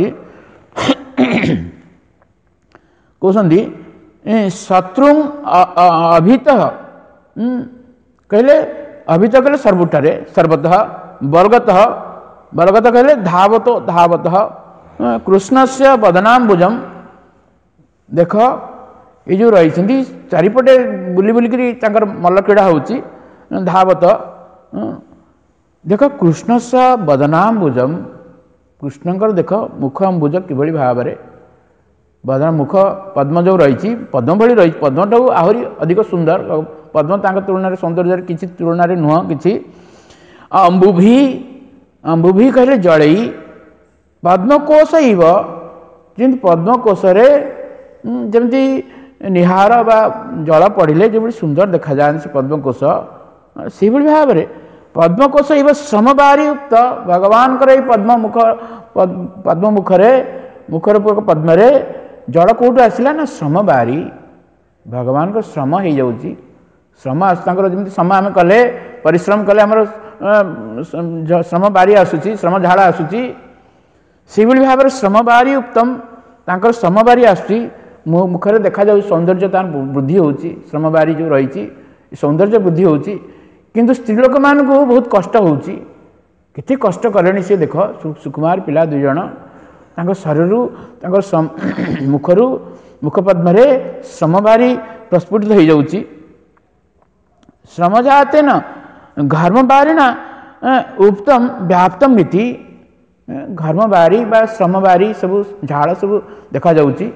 କହୁଛନ୍ତି ଶତ୍ରୁ ଅଭିତ କହିଲେ, ଅଭିତ କହିଲେ ସର୍ବଠାରେ ସର୍ବତଃ, ବର୍ଗତ କହିଲେ ଧାବତ କୃଷ୍ଣସ୍ୟ ବଦନାମ୍ବୁଜମ୍। ଦେଖ, ଏ ଯେଉଁ ରହିଛନ୍ତି ଚାରିପଟେ ବୁଲି ବୁଲିକିରି ତାଙ୍କର ମଲ୍ଲକ୍ରୀଡ଼ା ହେଉଛି, ଧାବତ। ଦେଖ କୃଷ୍ଣସ୍ୟ ବଦନାମ୍ବୁଜମ୍, କୃଷ୍ଣଙ୍କର ଦେଖ ମୁଖ ଅମ୍ବୁଜ କିଭଳି ଭାବରେ, ବଦନ ମୁଖ ପଦ୍ମ ଯେଉଁ ରହିଛି, ପଦ୍ମ ଭଳି ରହିଛି, ପଦ୍ମଠାରୁ ଆହୁରି ଅଧିକ ସୁନ୍ଦର, ପଦ୍ମ ତାଙ୍କ ତୁଳନାରେ ସୌନ୍ଦର୍ଯ୍ୟରେ କିଛି ତୁଳନାରେ ନୁହଁ କିଛି। ଅମ୍ବୁଭି କହିଲେ ଜଳେଇ, ପଦ୍ମକୋଷ ଇବ, ଯେମିତି ପଦ୍ମକୋଷରେ ଯେମିତି ନିହାର ବା ଜଳ ପଡ଼ିଲେ ଯେଭଳି ସୁନ୍ଦର ଦେଖାଯାଆନ୍ତି ସେ ପଦ୍ମକୋଷ, ସେହିଭଳି ଭାବରେ ପଦ୍ମକୋଷ ଇବ ସମବାରିୟୁକ୍ତ, ଭଗବାନଙ୍କର ଏଇ ପଦ୍ମମୁଖରେ, ମୁଖରୂପକ ପଦ୍ମରେ ଜଳ କେଉଁଠୁ ଆସିଲା ନା ଶ୍ରମବାରୀ, ଭଗବାନଙ୍କ ଶ୍ରମ ହେଇଯାଉଛି। ଶ୍ରମ ତାଙ୍କର ଯେମିତି ଶ୍ରମ ଆମେ କଲେ, ପରିଶ୍ରମ କଲେ ଆମର ଶ୍ରମ ବାରି ଆସୁଛି, ଶ୍ରମ ଝାଳ ଆସୁଛି, ସେହିଭଳି ଭାବରେ ଶ୍ରମବାରୀ ଉତ୍ତମ, ତାଙ୍କର ଶ୍ରମବାରୀ ଆସୁଛି, ମୁଖରେ ଦେଖାଯାଉଛି, ସୌନ୍ଦର୍ଯ୍ୟ ତାର ବୃଦ୍ଧି ହେଉଛି, ଶ୍ରମବାରୀ ଯେଉଁ ରହିଛି ସୌନ୍ଦର୍ଯ୍ୟ ବୃଦ୍ଧି ହେଉଛି। କିନ୍ତୁ ସ୍ତ୍ରୀ ଲୋକମାନଙ୍କୁ ବହୁତ କଷ୍ଟ ହେଉଛି, କେତେ କଷ୍ଟ କଲେଣି ସେ ଦେଖ, ସୁକୁମାର ପିଲା 2 ଜଣ, ତାଙ୍କ ଶରୀରରୁ ତାଙ୍କର ମୁଖରୁ ମୁଖପଦ୍ମରେ ଶ୍ରମବାରୀ ପ୍ରସ୍ଫୁଟିତ ହୋଇଯାଉଛି। ଶ୍ରମଜାତେନ ଘର୍ମବାରିଣ ଉକ୍ତମ ବ୍ୟାପ୍ତମ ନୀତି, ଘର୍ମବାରୀ ବା ଶ୍ରମବାରୀ ସବୁ ଝାଳ ସବୁ ଦେଖାଯାଉଛି।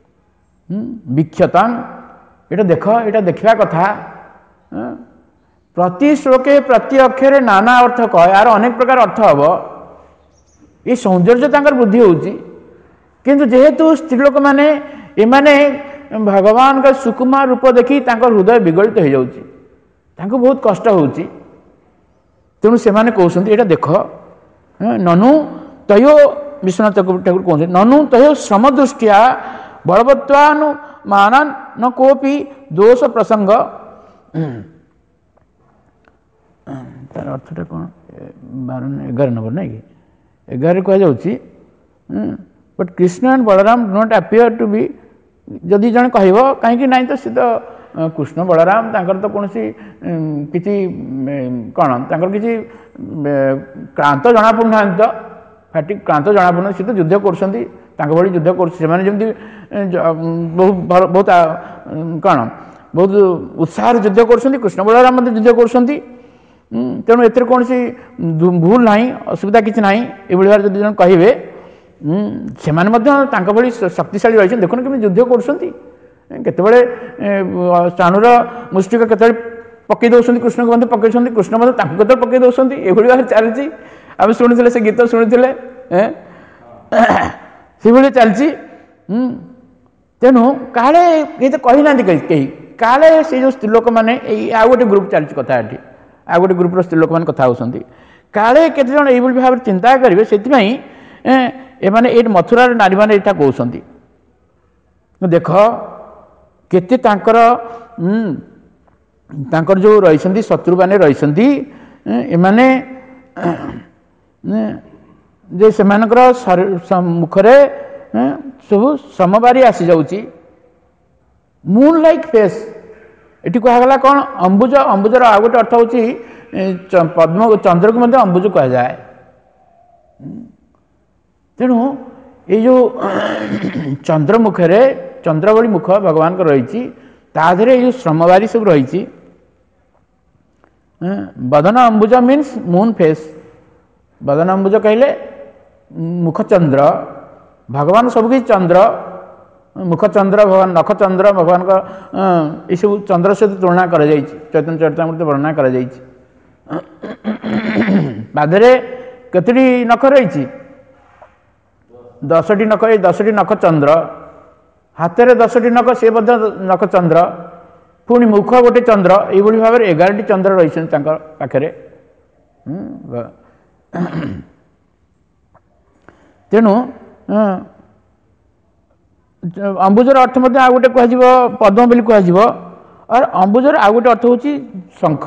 ବିକ୍ଷତାଂ, ଏଇଟା ଦେଖ, ଏଇଟା ଦେଖିବା କଥା। प्रति श्लोके प्रति अक्षरे नाना अर्थ कह यार अनेक प्रकार अर्थ हम ये सौंदर्य तांकर बुद्धि होची किंतु जेहेतु स्त्रीलोक माने एमाने भगवान का सुकुमार रूप देखी तांकर हृदय विगलित हो जाउची तांको बहुत कष्ट होची तेणु से कहते यहाँ देख ननु तयो विश्वनाथ ठाकुर कहते ननु तयो श्रम दृष्टिया बलवत्वानुमान न कोपी दोष प्रसंग तार अर्थटा कौन 11 नंबर ना कि 11 कहुच्छी but Krishna and Balram do not appear to be जदि जन कह कहीं ना तो सी तो कृष्ण बलराम तांकर तो कौन किसी कौन तांकर किसी क्रांत जना पड़ना तो फाटी क्रांत जना पड़ना सी तो युद्ध कर युद्ध करमती बहुत कौन बहुत उत्साह युद्ध कर कृष्ण बलराम युद्ध कर तेणु एतिर कौन सी भूल ना असुविधा किसी ना ये भाव जब जन कहे से शक्तिशाली रही देखो कि युद्ध करते चाणुर मुष्टिक के पकई दौरान कृष्ण को पकई कृष्ण के पकई दौरान ये भाव चलती आम शुणी से गीत शुणी से चलती तेणु काले ये तो कही ना कहीं काले से जो स्त्रीलोक मैंने आ गए ग्रुप चलती कथा ये आ गए ग्रुप स्त्रीलोक मैंने कथा होती काले केते जन ये भाव चिंता करेंगे से ये मथुरार नारी मैंने यहाँ कहते देख केते तांकर जो रही शत्रु मैंने रही एमाने जे से मुखरे सब समबारी आसी जाऊँगी मून लाइक फेस ये कहला कौन अंबुज अंबुजर आ गए अर्थ हूँ पद्म चंद्र को मध्य अंबुज कह जाए तेणु ये जो चंद्र मुखरे चंद्रवली मुख भगवान को रही ताधे जो श्रमबारी सब रही बदन अंबुज मीन्स मून फेस बदन अंबुज कहले मुख चंद्र भगवान सबकि चंद्र मुख चंद्र भगवान नख चंद्र भगवान का ये सब चंद्र सहित तुलना कर चैतन्य चरितामृत वर्णना कर पादरे केतटी नख रही 10टी नख 10टी नख चंद्र हाथ में 10टी नख सी नख चंद्र पुणी मुख गोटे चंद्र ये भाव 11टी चंद्र रही पाखे तेणु अंबुजर अर्थ मध्य आ गोटे कह पद्म बोली कह और अंबुजर आ गोटे अर्थ हूँ शंख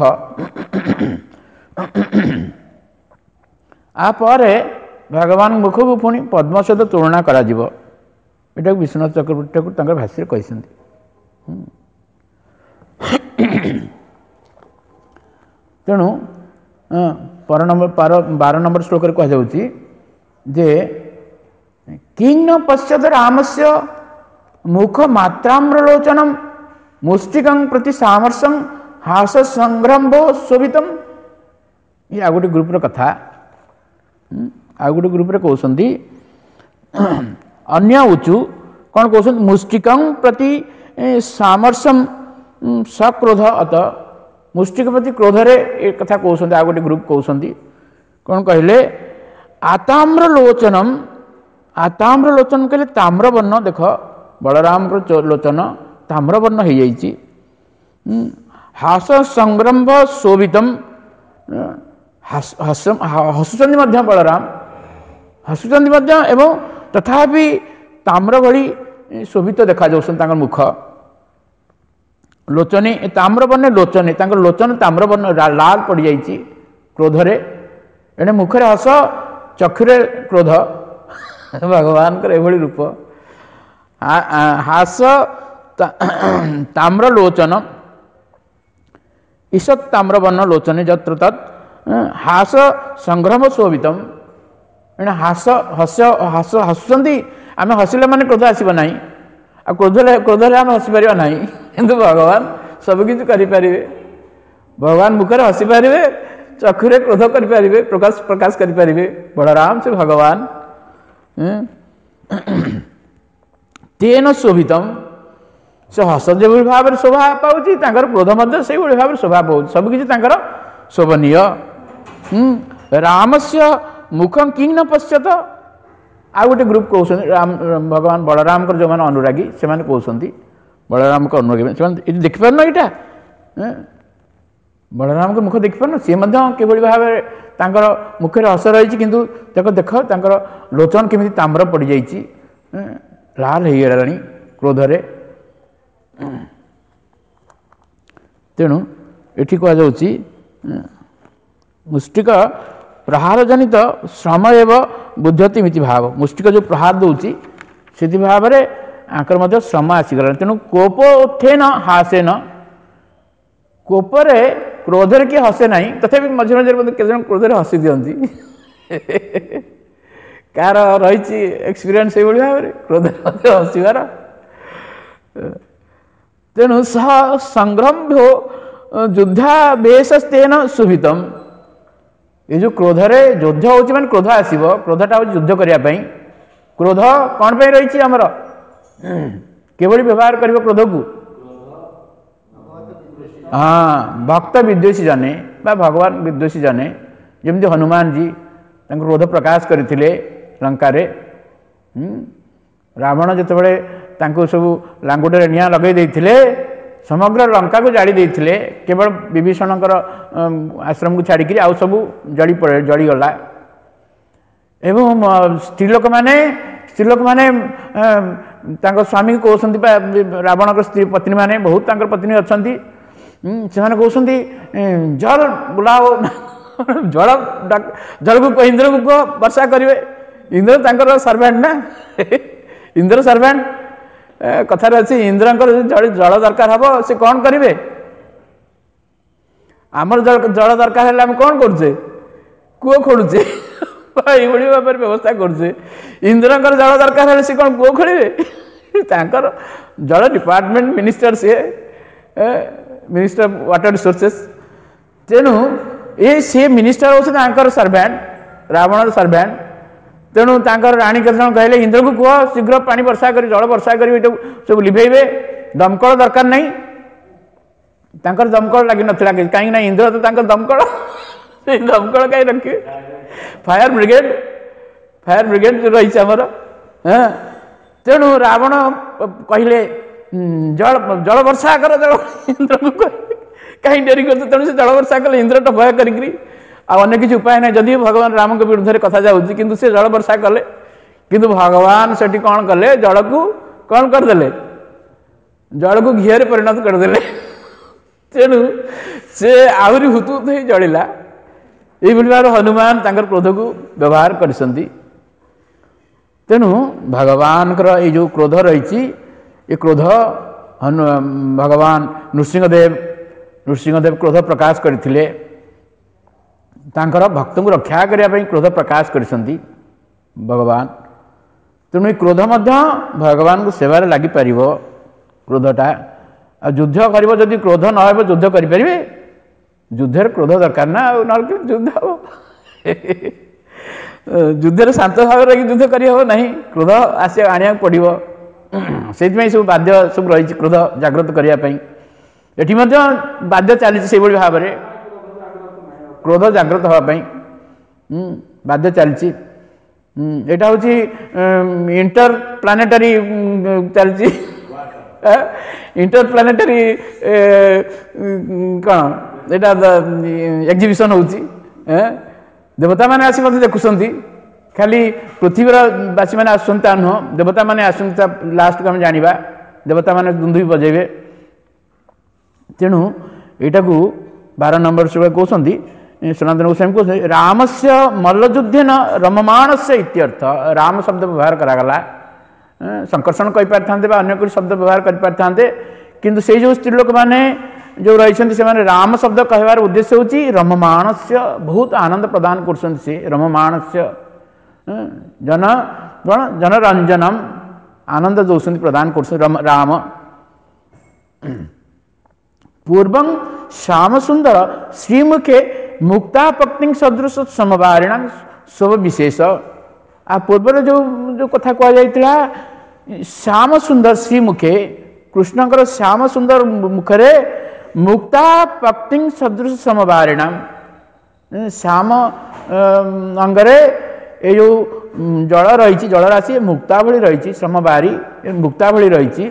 आपर भगवान मुख को पुणी पद्म सहित तुलना करा विश्वनाथ चक्रवर्ती ठाकुर भाष्य कहते तेणु पर नंबर 12 नंबर श्लोक कह जे किं न पश्यत रामस्य मुख मात्राम्रलोचनम मुष्टिकं प्रति सामर्श्यम हास संग्रम्भो शोभितम ये आ गोटे ग्रुप कथा आ गोटे ग्रुप कहते अन्य ऊचु कौन कहते मुष्टिकं प्रति सामर्श्यम सक्रोध अत मुष्टिक प्रति क्रोधरे एक कथा कहते आ गोटे ग्रुप कहते कौन कहले आताम्रलोचनम आताम्रलोचन कहले ताम्रवर्ण देख बलराम लोचन ताम्रवर्ण हो जाइए हास संग्रम्भ शोभितम हसुचंदी बलराम हसुचंदी एवं तथापि ताम्र भली शोभित देखा जाऊँ मुख लोचने ताम्रवर्ण लोचने लोचन ताम्रवर्ण लाल पड़ जाइए क्रोधरे एणे मुखरे हस चक्षुरे क्रोध भगवान एभली रूप हास ताम्रलोचन ईषत् ताम्रवर्ण लोचने जत्र तत् हास संग्रम शोभितम एणे हास हस्य हास हसुचंदी आम हसिले माने क्रोध आसब ना आ क्रोधरे आम हसीपर ना किंतु भगवान सबकि करें भगवान मुखर हसीपर चक्षुरे क्रोध करें प्रकाश करें बलराम से भगवान तेन शोभितम से हस जो भाव में शोभा पाऊँ क्रोध से भाव में शोभा पाऊँ सबकि शोभनीय। राम से मुखम कि न पश्यत आ गोटे ग्रुप कहते राम भगवान बलराम जो मैंने अनुरागी से कहते बलराम को अनुरागी देखिपार यहाँ बलराम को मुख देखिपार सी किभली भाव में मुखे हस रही किंतु देख लोचन केमी ताम्र पड़ जा लाल हो गला क्रोधरे। तेणु ये कहुच्छी मुष्टिक प्रहार जनित श्रम एवं बुद्धति मिति भाव मुष्टिक जो प्रहार दूसरी से भाव में आंकर श्रम आसीगला। तेणु कोपोत्थेन हासेन कोपरे क्रोधरे किए हसे ना तथा मझे मझे केत क्रोधरे हसी दिखती कार रही एक्सपीरियंस से भाव में क्रोधरे हसबार। तेणु सह संग्रम्भ्यो युद्धावेशस्तेन सुभितम ये जो क्रोधरे युद्ध होची माने क्रोध आसीबो क्रोधटा होची युद्ध करिया पई क्रोध कोन पे रही आमर केवल व्यवहार करिवो क्रोध को हाँ भक्त विद्वेषी जने बा भगवान विद्वेषी जने जमती हनुमान जी क्रोध प्रकाश करथिले लंका रे रावण जितेबाला सब लांगुटे निआं लगे देथिले समग्र लंका को जाली देथिले केवल विभीषण आश्रम को छाड़ी आउ सब जलीगला एवं स्त्रीलोक माने स्वामी को कहते रावण स्त्री पत्नी माने बहुत पत्नी अच्छा से कहते जल बुलाओ जल जल को इंद्र को कह वर्षा करेंगे इंद्र तांकर सर्वेंट ना इंद्र सर्वेंट कथार अच्छी इंद्र जल दरकार हम से कौन करेंगे आमर जल दरकार है कौन करुचे कूओ खोलुचे ये भाव में व्यवस्था करुचे इंद्र जल दरकार है सी कौन कूओ खोलेंगे तांकर जल डिपार्टमेंट मिनिस्टर सी मिनिस्टर वाटर रिसोर्सेस तेणु ये सी मिनिस्टर हो सर्वेंट रावण सर्वेंट तेणु राणी केतन कहले इंद्र को कह शीघ्र पानी वर्षा कर जल वर्षा कर सब लिभेबे दमकल दरकार नहीं दमकल लगी नाला कहीं ना इंद्र तो दमकल दमकल कहीं रखे फायर ब्रिगेड जो रही आमर तेणु रावण कहले जल जल वर्षा कर जल इंद्र को कहीं डेरी कर तेणु से जल वर्षा कले इंद्र तो भय करी अन्य किसी उपाय ना जदि भगवान राम के विरुद्ध कथा जाऊँगी किंतु से जल वर्षा कले किंतु भगवान से कौन कले जल को कौन करदे जल को घीरे परिणत करदे तेणु से आहरी हुतुत ही जलिला ये भाव हनुमान क्रोध को व्यवहार करसंती। तेणु भगवान ये जो क्रोध रही ये क्रोध भगवान नृसिंहदेव क्रोध प्रकाश करथिले तांकर भक्त को रक्षा करने क्रोध प्रकाश करसंती भगवान। तेणु क्रोध भगवान को सेवार लगी पार क्रोधटा आ युद्ध कर जदि क्रोध न हो युद्ध करें युद्ध क्रोध दरकार ना ना युद्ध हम युद्ध शांत भाव युद्ध करना क्रोध आस आने पड़ो से सब बाध्य सब रही क्रोध जागृत करने ये बाध्य चली से भाव में क्रोध जागृत हाँपाई बाध्य चलती यहाँ हूँ इंटर प्लानेटरी चलती इंटर प्लानेटरी कौन एग्जिबिशन होची देवता माने आसी मते देखुसंती खाली पृथ्वीर बासी माने आसुंता नुह देवता माने आसुंता लास्ट को हम जानिबा देवता माने दुंदुई बजेबे। तेणु एटा को 12 नंबर से कहते सनातन गोस्वामी कहते राम से मल्लयुद्धेन रममाणस्य इत्यर्थ राम शब्द व्यवहार करागला संकर्षण कही पारि अन्य कोई शब्द व्यवहार कर पारि किंतु से जो स्त्रीलोक मैंने जो रही से राम शब्द कहबार उद्देश्य होची रममाणस्य बहुत आनंद प्रदान कर रममाणस्य जन जनरंजनम आनंद दौरान प्रदान कर राम पूर्व श्याम सुंदर श्रीमुखे मुक्ता पत्नी सदृश समवारिण सब विशेष आ पूर्व जो कथा कह श्याम सुंदर श्रीमुखे कृष्णकर श्याम सुंदर मुखरे मुक्ता पक्ति सदृश समवारिणाम श्याम अंगरे ये जो जल रही जलराशि मुक्ता भली रही समवारी मुक्ता भली रही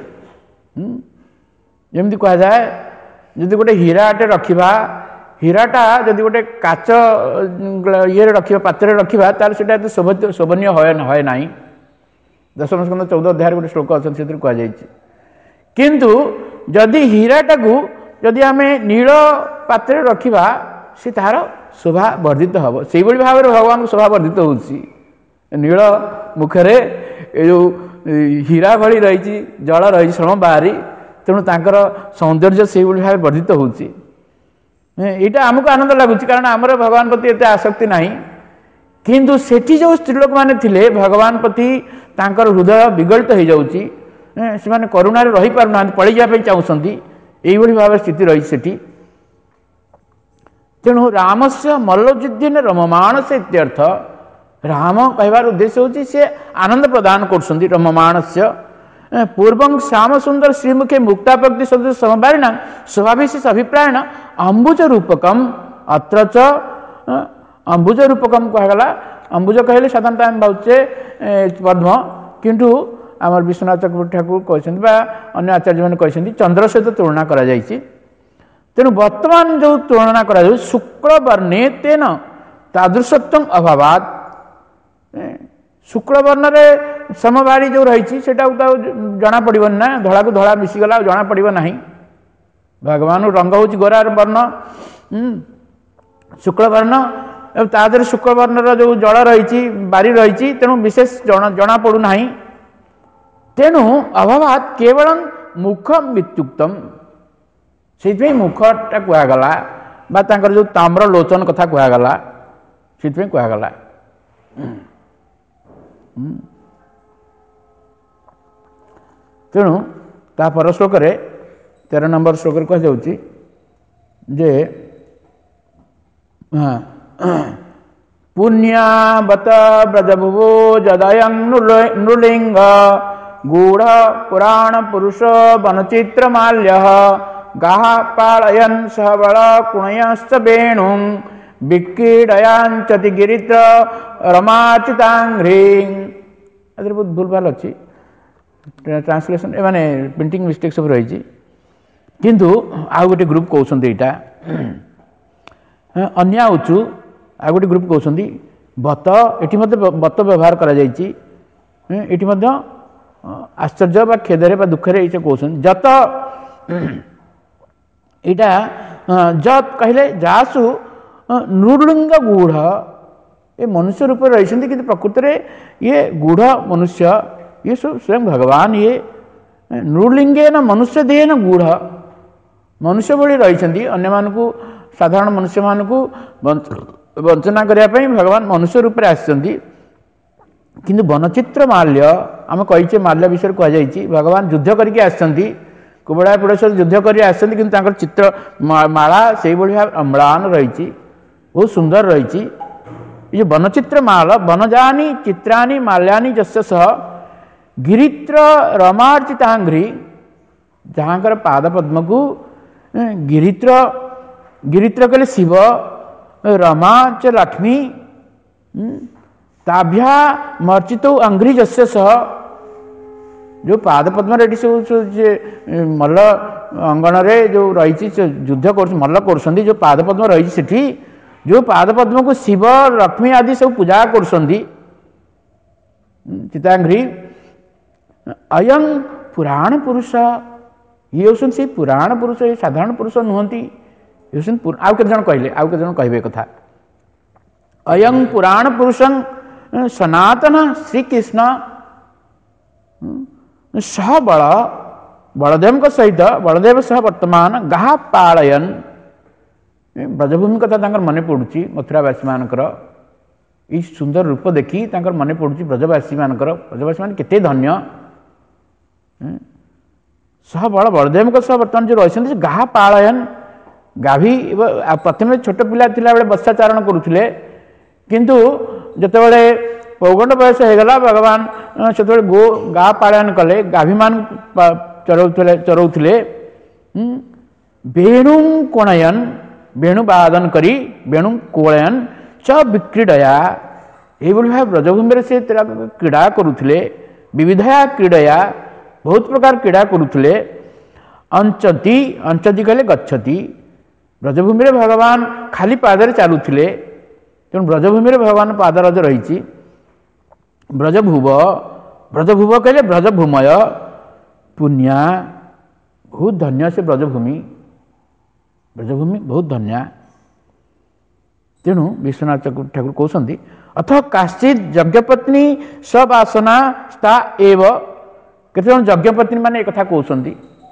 जमी कह जाए जदि गोटे हीराटे रखा हीराटा जदि गोटे काच ये रखा पात्र रखा तार से शोभनीय है ना दशम स्कंद 14 अध्याय गोटे श्लोक अच्छे से कहुई किंतु जदि हीराटा को जदि आम नील पात्र रखा सी तार शोभा वर्धित हम से भाव में भगवान शोभा वर्धित हो नील मुखरे जो हीरा भली रही जल रही श्रम बाहरी तेणु तांकर सौंदर्य से भाव वर्धित होची यहाँ आमको आनंद लगुच कारण आमर भगवान प्रति एत आसक्ति ना किंतु सेठी जो स्त्रीलोक मैंने थिले भगवान प्रति तांकर हृदय विगलित हो जाउची से करुणार रही पार ना पलि जाए चाहती यही भाव स्थिति रही सेठी तेणु राम से मल्लयुद्धे रममाण से इत्यर्थ राम कहबार उद्देश्य होची से आनंद प्रदान कर रममाण से पूर्वं श्याम सुंदर श्रीमुखे मुक्तापक्ति सदृश समवारिणां स्वाभिशेष अभिप्रायण अंबुज रूपकम अत्र च अंबुज रूपकम कहगला अंबुज कहले साधारणतः आम भावचे पद्म किंतु आमर विश्वनाथ चक्रवर्ती ठाकुर कहते अन्य आचार्य मैंने कहते चंद्र सहित तुलना करा जायछि तेणु वर्तमान जो तुलना करा जाय शुक्ल वर्णे तेन तादृशत्व अभावात् शुक्ल वर्ण रे समवारी जो रही जना पड़न ना धड़ा को धड़ा मिसीगला जना पड़ ना भगवान रंग हूँ गोरा वर्ण शुक्ल वर्ण तादर शुक्ल वर्ण जो जल रही बारी रही तेणु विशेष जना पड़ूना तेणु अभावात केवल मुख वित्युक्तम से मुखटा कहगला जो ताम्र लोचन कथा कहगला से कहगला तेणु ता पर श्लोक 13 नंबर श्लोक कह जाउची जे पुण्यावत ब्रजभुवो जदयं नृलिंग गूढ़ पुराण पुरुष वनचित्र माल्य गाह पालयन सहबल कुणयश्च वेणु विक्रीडयांचति गिरित्र रमाचितांघ्री अदर बहुत भूल भाल अच्छी ट्रांसलेशन माने प्रिंटिंग मिस्टेक सब रही किंतु आउ गोटे ग्रुप कहते यहाँ अन्य आउचु आ गोटे ग्रुप कहते बत ये बत व्यवहार करा जायछि एटी आश्चर्य बा खेदरे बा दुखरे ये कहते जत यहाँ जत कहले जासु नृलिंग गूढ़ ये मनुष्य रूप रही कि प्रकृति में ये गूढ़ मनुष्य ये सब स्वयं भगवान ये नृलिंगे न मनुष्य देह न गूढ़ मनुष्य भली रही अन्य मानकु साधारण मनुष्य मानकु वंचना करने भगवान मनुष्य रूप में आसि किंतु वनचित्र माल्य आम कहीचे माल्य विषय कहुई भगवान युद्ध करके आसि कुबड़ा पुड़ेश्वर युद्ध कर आसि कि चित्र माला से भाव अम्लान रही बहुत सुंदर रही ये वनचित्र माल वनजानी चित्राणी माल्यानी जस्य सह गिरित्र रमार्चितांघ्री जहाँकर पाद पद्म को गिरित्र गिरित्र कहले शिव रमा च लक्ष्मी ताभ्या मर्चित अंघ्री जस्य सह जो पाद पद्म रेडी सब मल्ल अंगण रे जो रही युद्ध कर मल्ल कर जो पाद पद्म रही सेठी जो पाद पद्म को शिव लक्ष्मी आदि सब पूजा कर चितांघ्री अयं पुराण पुरुष ये हूँ से पुराण पुरुष ये साधारण पुरुष नुहति आउ के जन कहले आउ के जन कहबे कथा अयं पुराण पुरुषं सनातन श्रीकृष्ण सह बल बलदेव सहित बलदेव सह वर्तमान गाह पालयन ब्रजभूमि कथा तांकर मन पड़ुची मथुरावासी मानकर ये सुंदर रूप देखी तांकर मन पड़ुची ब्रजवासी मानकर ब्रजवासी मान केते धन्य सह बल बलदेव सह वर्तमान जो रही गाह पालयन गाभी प्रथम छोट पिला थिला बेले बत्साचारण करुले किंतु जितेबाला पौगंड बयस होगला भगवान से गो गा पालयन कले गाभी मान ଚରଉଥିଲେ ବେଣୁ କୋଣୟନ ବେଣୁ ବାଦନ କରି ବେଣୁ କୋଳୟନ च विक्रीडया ଏଇଭଳି ଭାବେ ବ୍ରଜଭୂମିରେ ସେ କ୍ରୀଡ଼ା କରୁଥିଲେ ବିବିଧୟା କ୍ରୀଡ଼ୟା ବହୁତ ପ୍ରକାର କ୍ରୀଡ଼ା କରୁଥିଲେ ଅଞ୍ଚତି ଅଞ୍ଚତି କହିଲେ ଗଚ୍ଛତି ବ୍ରଜଭୂମିରେ ଭଗବାନ ଖାଲି ପାଦରେ ଚାଲୁଥିଲେ ତେଣୁ ବ୍ରଜଭୂମିରେ ଭଗବାନ ପାଦରଜ ରହିଛି ବ୍ରଜଭୁବ ବ୍ରଜଭୁବ କହିଲେ ବ୍ରଜଭୂମୟ ପୁଣ୍ୟା ବହୁତ ଧନ୍ୟ ସେ ବ୍ରଜଭୂମି ବହୁତ ଧନ୍ୟା ତେଣୁ ବିଶ୍ୱନାଥ ଠାକୁର କହୁଛନ୍ତି ଅଥ କାଶ୍ଚିତ୍ ଯଜ୍ଞପତ୍ନୀ ସବାସନା ସ୍ଥା ଏବ କେତେଜଣ ଯଜ୍ଞପତ୍ନୀ ମାନେ ଏକଥା କହୁଛନ୍ତି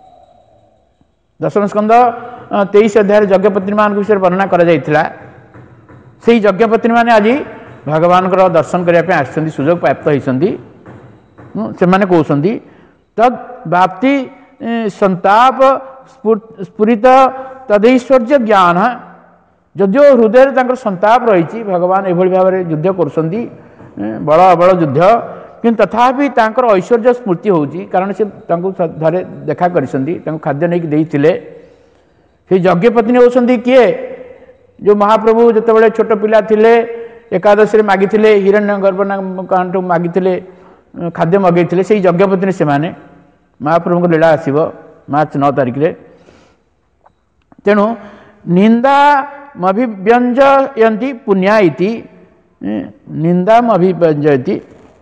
ଦଶମ ସ୍କନ୍ଧ 23 ଅଧ୍ୟାୟରେ ଯଜ୍ଞପତ୍ନୀ ମାନଙ୍କ ବିଷୟରେ ବର୍ଣ୍ଣନା କରାଯାଇଥିଲା ସେହି ଯଜ୍ଞପତ୍ନୀ ମାନେ ଆଜି ଭଗବାନଙ୍କର ଦର୍ଶନ କରିବା ପାଇଁ ଆସିଛନ୍ତି ସୁଯୋଗ ପ୍ରାପ୍ତ ହୋଇଛନ୍ତି ସେମାନେ କହୁଛନ୍ତି ତଦ୍ ବାପ୍ତି ସନ୍ତାପ ସ୍ଫୁରିତ ତଦୈଶ୍ୱର୍ଯ୍ୟ ଜ୍ଞାନ ଯଦିଓ ହୃଦୟରେ ତାଙ୍କର ସନ୍ତାପ ରହିଛି ଭଗବାନ ଏଭଳି ଭାବରେ ଯୁଦ୍ଧ କରୁଛନ୍ତି ବଳ ଅବଳ ଯୁଦ୍ଧ କିନ୍ତୁ ତଥାପି ତାଙ୍କର ଐଶ୍ୱର୍ଯ୍ୟ ସ୍ମୃତି ହେଉଛି କାରଣ ସେ ତାଙ୍କୁ ଥରେ ଦେଖା କରିଛନ୍ତି ତାଙ୍କୁ ଖାଦ୍ୟ ନେଇକି ଦେଇଥିଲେ ସେଇ ଯଜ୍ଞପତ୍ନୀ ହେଉଛନ୍ତି କିଏ ଯେଉଁ ମହାପ୍ରଭୁ ଯେତେବେଳେ ଛୋଟ ପିଲା ଥିଲେ ଏକାଦଶୀରେ ମାଗିଥିଲେ ହିରଣ୍ୟଗର୍ଭଙ୍କଠୁ ମାଗିଥିଲେ ଖାଦ୍ୟ ମଗାଇଥିଲେ ସେଇ ଯଜ୍ଞପତ୍ନୀ ସେମାନେ ମହାପ୍ରଭୁଙ୍କ ଲୀଳା ଆସିବ ମାର୍ଚ୍ଚ 9 ତାରିଖରେ ତେଣୁ ନିନ୍ଦା ମଭିବ୍ୟଞ୍ଜୟନ୍ତି ପୁଣ୍ୟା ଇତି ନିନ୍ଦାମଭିବ୍ୟଞ୍ଜୟତି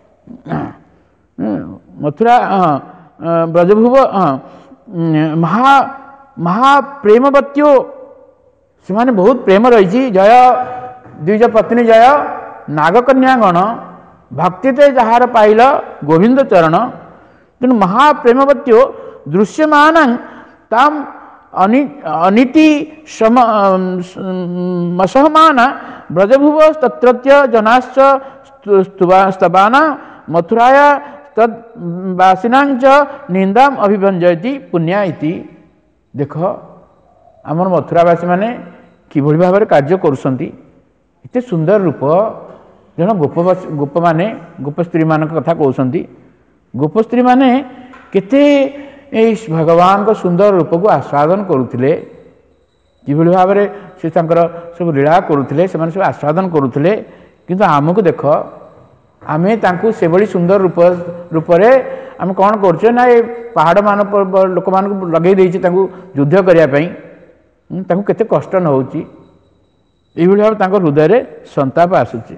ମଥୁରା ବ୍ରଜଭୁବ ମହାପ୍ରେମବତ୍ୟୋ ସେମାନେ ବହୁତ ପ୍ରେମ ରହିଛି ଜୟ ଦ୍ୱିଜ ପତ୍ନୀ ଜୟ ନାଗକନ୍ୟାଗଣ ଭକ୍ତିତେ ଯାହାର ପାଇଲ ଗୋବିନ୍ଦ ଚରଣ ତେଣୁ ମହାପ୍ରେମବତ୍ୟୋ ଦୃଶ୍ୟମାନ ତାମ୍ ଅନିତି ମସହମାନ ବ୍ରଜଭୁବ ତତ୍ରତ୍ୟ ଜନାଶ୍ଚ ସ୍ତବାନା ମଥୁରାୟ ତଦ୍ବାସିନାଞ୍ଚ ନିନ୍ଦାମ ଅଭିଭଞ୍ଜୟତି ପୁଣ୍ୟା ଇତି ଦେଖ ଆମର ମଥୁରାବାସୀ ମାନେ କିଭଳି ଭାବରେ କାର୍ଯ୍ୟ କରୁଛନ୍ତି ଏତେ ସୁନ୍ଦର ରୂପ ଜଣ ଗୋପମାନେ ଗୋପସ୍ତ୍ରୀମାନଙ୍କ କଥା କହୁଛନ୍ତି ଗୋପସ୍ତ୍ରୀମାନେ କେତେ ଏଇ ଭଗବାନଙ୍କ ସୁନ୍ଦର ରୂପକୁ ଆସ୍ୱାଦନ କରୁଥିଲେ କିଭଳି ଭାବରେ ସେ ତାଙ୍କର ସବୁ ଲୀଳା କରୁଥିଲେ ସେମାନେ ସବୁ ଆସ୍ୱାଦନ କରୁଥିଲେ କିନ୍ତୁ ଆମକୁ ଦେଖ ଆମେ ତାଙ୍କୁ ସେଭଳି ସୁନ୍ଦର ରୂପରେ ଆମେ କ'ଣ କରୁଛେ ନା ଏ ପାହାଡ଼ମାନ ଲୋକମାନଙ୍କୁ ଲଗେଇ ଦେଇଛେ ତାଙ୍କୁ ଯୁଦ୍ଧ କରିବା ପାଇଁ ତାଙ୍କୁ କେତେ କଷ୍ଟ ନ ହେଉଛି ଏଇଭଳି ଭାବେ ତାଙ୍କ ହୃଦୟରେ ସନ୍ତାପ ଆସୁଛି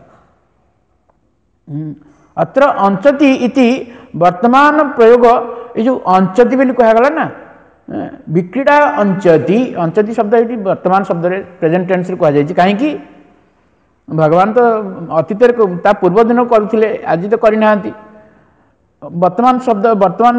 ଅତ୍ର ଅଞ୍ଚତି ଇତି ବର୍ତ୍ତମାନ ପ୍ରୟୋଗ ଏ ଯେଉଁ ଅଞ୍ଚତି ବୋଲି କୁହାଗଲା ନା ବିକ୍ରୀଡ଼ା ଅଞ୍ଚତି ଶବ୍ଦ ଏଠି ବର୍ତ୍ତମାନ ଶବ୍ଦରେ ପ୍ରେଜେଣ୍ଟ ଟେନ୍ସରେ କୁହାଯାଇଛି କାହିଁକି ଭଗବାନ ତ ଅତୀତରେ ତା ପୂର୍ବ ଦିନ କରୁଥିଲେ ଆଜି ତ କରିନାହାନ୍ତି ବର୍ତ୍ତମାନ ଶବ୍ଦ ବର୍ତ୍ତମାନ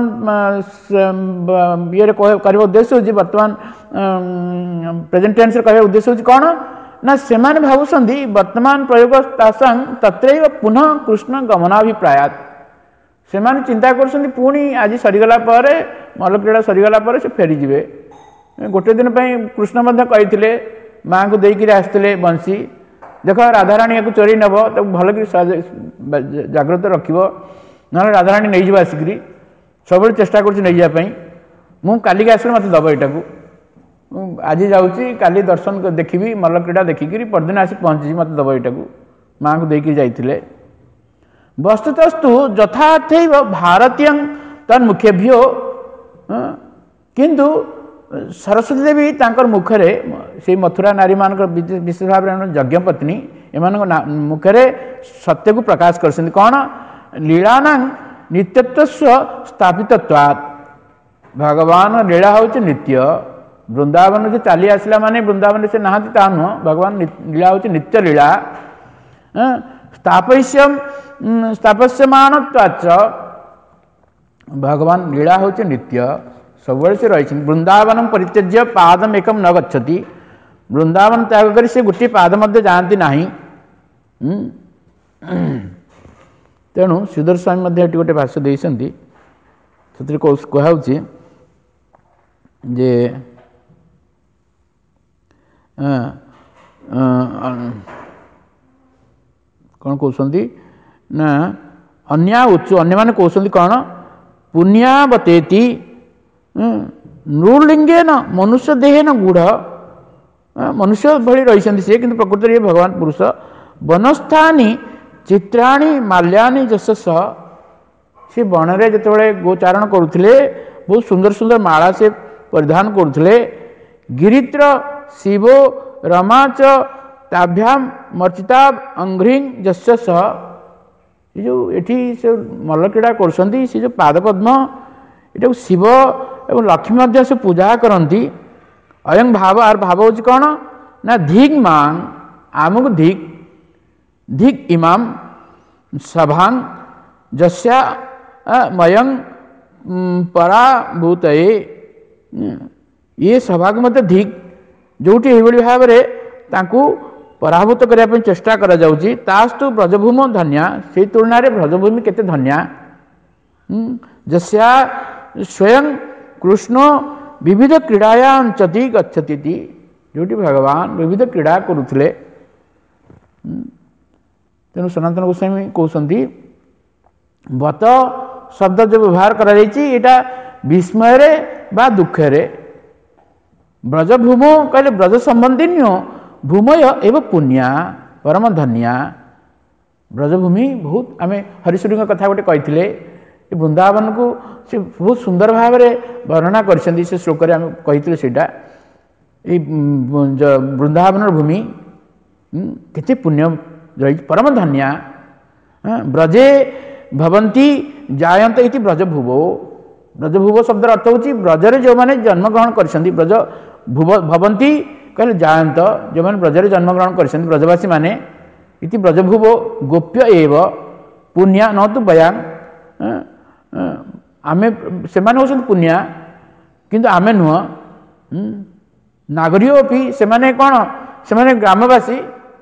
ଇଏରେ କରିବା ଉଦ୍ଦେଶ୍ୟ ହେଉଛି ବର୍ତ୍ତମାନ ପ୍ରେଜେଣ୍ଟ ଟେନ୍ସରେ କହିବା ଉଦ୍ଦେଶ୍ୟ ହେଉଛି କ'ଣ ନା ସେମାନେ ଭାବୁଛନ୍ତି ବର୍ତ୍ତମାନ ପ୍ରୟୋଗ ତାସାଂ ତତ୍ରୈବ ପୁନଃ କୃଷ୍ଣ ଗମନାଭିପ୍ରାୟାତ ସେମାନେ ଚିନ୍ତା କରୁଛନ୍ତି ପୁଣି ଆଜି ସରିଗଲା ପରେ ମଲ୍ଲକ୍ରୀଡ଼ା ସରିଗଲା ପରେ ସେ ଫେରିଯିବେ ଗୋଟେ ଦିନ ପାଇଁ କୃଷ୍ଣ ମଧ୍ୟ କହିଥିଲେ ମାଆଙ୍କୁ ଦେଇକିରି ଆସିଥିଲେ ବଂଶୀ ଦେଖ ରାଧାରାଣୀ ୟାକୁ ଚୋରି ନେବ ତାକୁ ଭଲକରି ଜାଗ୍ରତ ରଖିବ ନହେଲେ ରାଧାରାଣୀ ନେଇଯିବ ଆସିକିରି ସବୁବେଳେ ଚେଷ୍ଟା କରୁଛି ନେଇଯିବା ପାଇଁ ମୁଁ କାଲିକି ଆସିଲେ ମୋତେ ଦେବ ଏଇଟାକୁ ଆଜି ଯାଉଛି କାଲି ଦର୍ଶନ ଦେଖିବି ମଲ୍ଲକ୍ରୀଡ଼ା ଦେଖିକିରି ପରଦିନ ଆସି ପହଞ୍ଚିଛି ମୋତେ ଦେବ ଏଇଟାକୁ ମାଆଙ୍କୁ ଦେଇକିରି ଯାଇଥିଲେ ବସ୍ତୁତସ୍ତୁ ଯଥାର୍ଥୈବ ଭାରତୀୟ ତନ୍ମୁଖେଭ୍ୟୋ କିନ୍ତୁ ସରସ୍ୱତୀ ଦେବୀ ତାଙ୍କର ମୁଖରେ ସେଇ ମଥୁରା ନାରୀମାନଙ୍କର ବିଶେଷ ଭାବରେ ଯଜ୍ଞପତ୍ନୀ ଏମାନଙ୍କ ମୁଖରେ ସତ୍ୟକୁ ପ୍ରକାଶ କରିଛନ୍ତି କ'ଣ ଲୀଳାନାଂ ନିତ୍ୟତ୍ୱ ସ୍ଥାପିତତ୍ୱାତ୍ ଭଗବାନ ଲୀଳା ହେଉଛି ନିତ୍ୟ ବୃନ୍ଦାବନ ସେ ଚାଲି ଆସିଲା ମାନେ ବୃନ୍ଦାବନରେ ସେ ନାହାନ୍ତି ତାହା ନୁହଁ ଭଗବାନ ଲୀଳା ହେଉଛି ନିତ୍ୟ ଲୀଳା ସ୍ଥାପସ୍ୟମାନତ୍ୱାଚ ଭଗବାନ ଲୀଳା ହେଉଛି ନିତ୍ୟ ସବୁବେଳେ ସେ ରହିଛନ୍ତି ବୃନ୍ଦାବନ ପରିତ୍ୟଜ୍ୟ ପାଦମ ଏକମ୍ ନ ଗଚ୍ଛତି ବୃନ୍ଦାବନ ତ୍ୟାଗ କରି ସେ ଗୋଟିଏ ପାଦ ମଧ୍ୟ ଯାଆନ୍ତି ନାହିଁ ତେଣୁ ଶ୍ରୀଧର ସ୍ୱାମୀ ମଧ୍ୟ ଏଠି ଗୋଟେ ଭାଷ୍ୟ ଦେଇଛନ୍ତି ସେଥିରେ କୁହାହେଉଛି ଯେ କ'ଣ କହୁଛନ୍ତି ନା ଅନ୍ୟମାନେ କହୁଛନ୍ତି କ'ଣ ପୁଣ୍ୟାବତେତି नृलिंगे न मनुष्य देहे न गूढ़ मनुष्य भली रही सी कि प्रकृति ये भगवान पुरुष वनस्थानी चित्राणी माल्याणी जस से वनरे जिते गोचारण करुले बहुत सुंदर सुंदर माला से परिधान करुले गिरित्र शिव रमा च ताभ्याम मर्चिता अंघ्रिंग जस ये जो एठी से मल्लक्रीड़ा कर जो पाद पद्म ये शिव एवं लक्ष्मी से पूजा करती अयं भाव आर भाव हूँ कौन ना धिग मांग आमुक धिग धिग इमाम सभांग जस्या मयंग पराभूत ये सभा को मत धिग जोटी ये भाव में पराभूत करने चेष्टा करा जाउची तास्तु ब्रजभूम धन्या से तुलना रे ब्रजभूमि केते धन्या जस्या स्वयं कृष्ण विविध क्रीड़ायां चति गच्छति जोटी भगवान विविध क्रीड़ा करुले तेणु सनातन गोस्वामी कहते बत शब्द जो व्यवहार करा यहाँ विस्मय रे बा दुखे रे ब्रजभूमो कहले ब्रज संबंधी नुह भूमय एवं पुण्या परम धन्या ब्रजभूमि बहुत आम हरिश्वरी कथा गोटे कही वृंदावन को से बहुत सुंदर भाव में वर्णना कर श्लोक कही से वृंदावन भूमि केते पुण्य रही परम धन्या ब्रजे भवंती जायंत इति ब्रजभुवो ब्रजभुव शब्द अर्थ होची ब्रजरे जो माने जन्म ग्रहण करछंती ब्रज भवंती कहले जायंत जो माने ब्रजरे जन्म ग्रहण करछंती ब्रजवासी माने इति ब्रजभुवो गोप्य एव पुण्या न तो बयान आमे से माने होछन पुण्या किंतु आमे नुह नागरियो भी से माने कोन से माने ग्रामवासी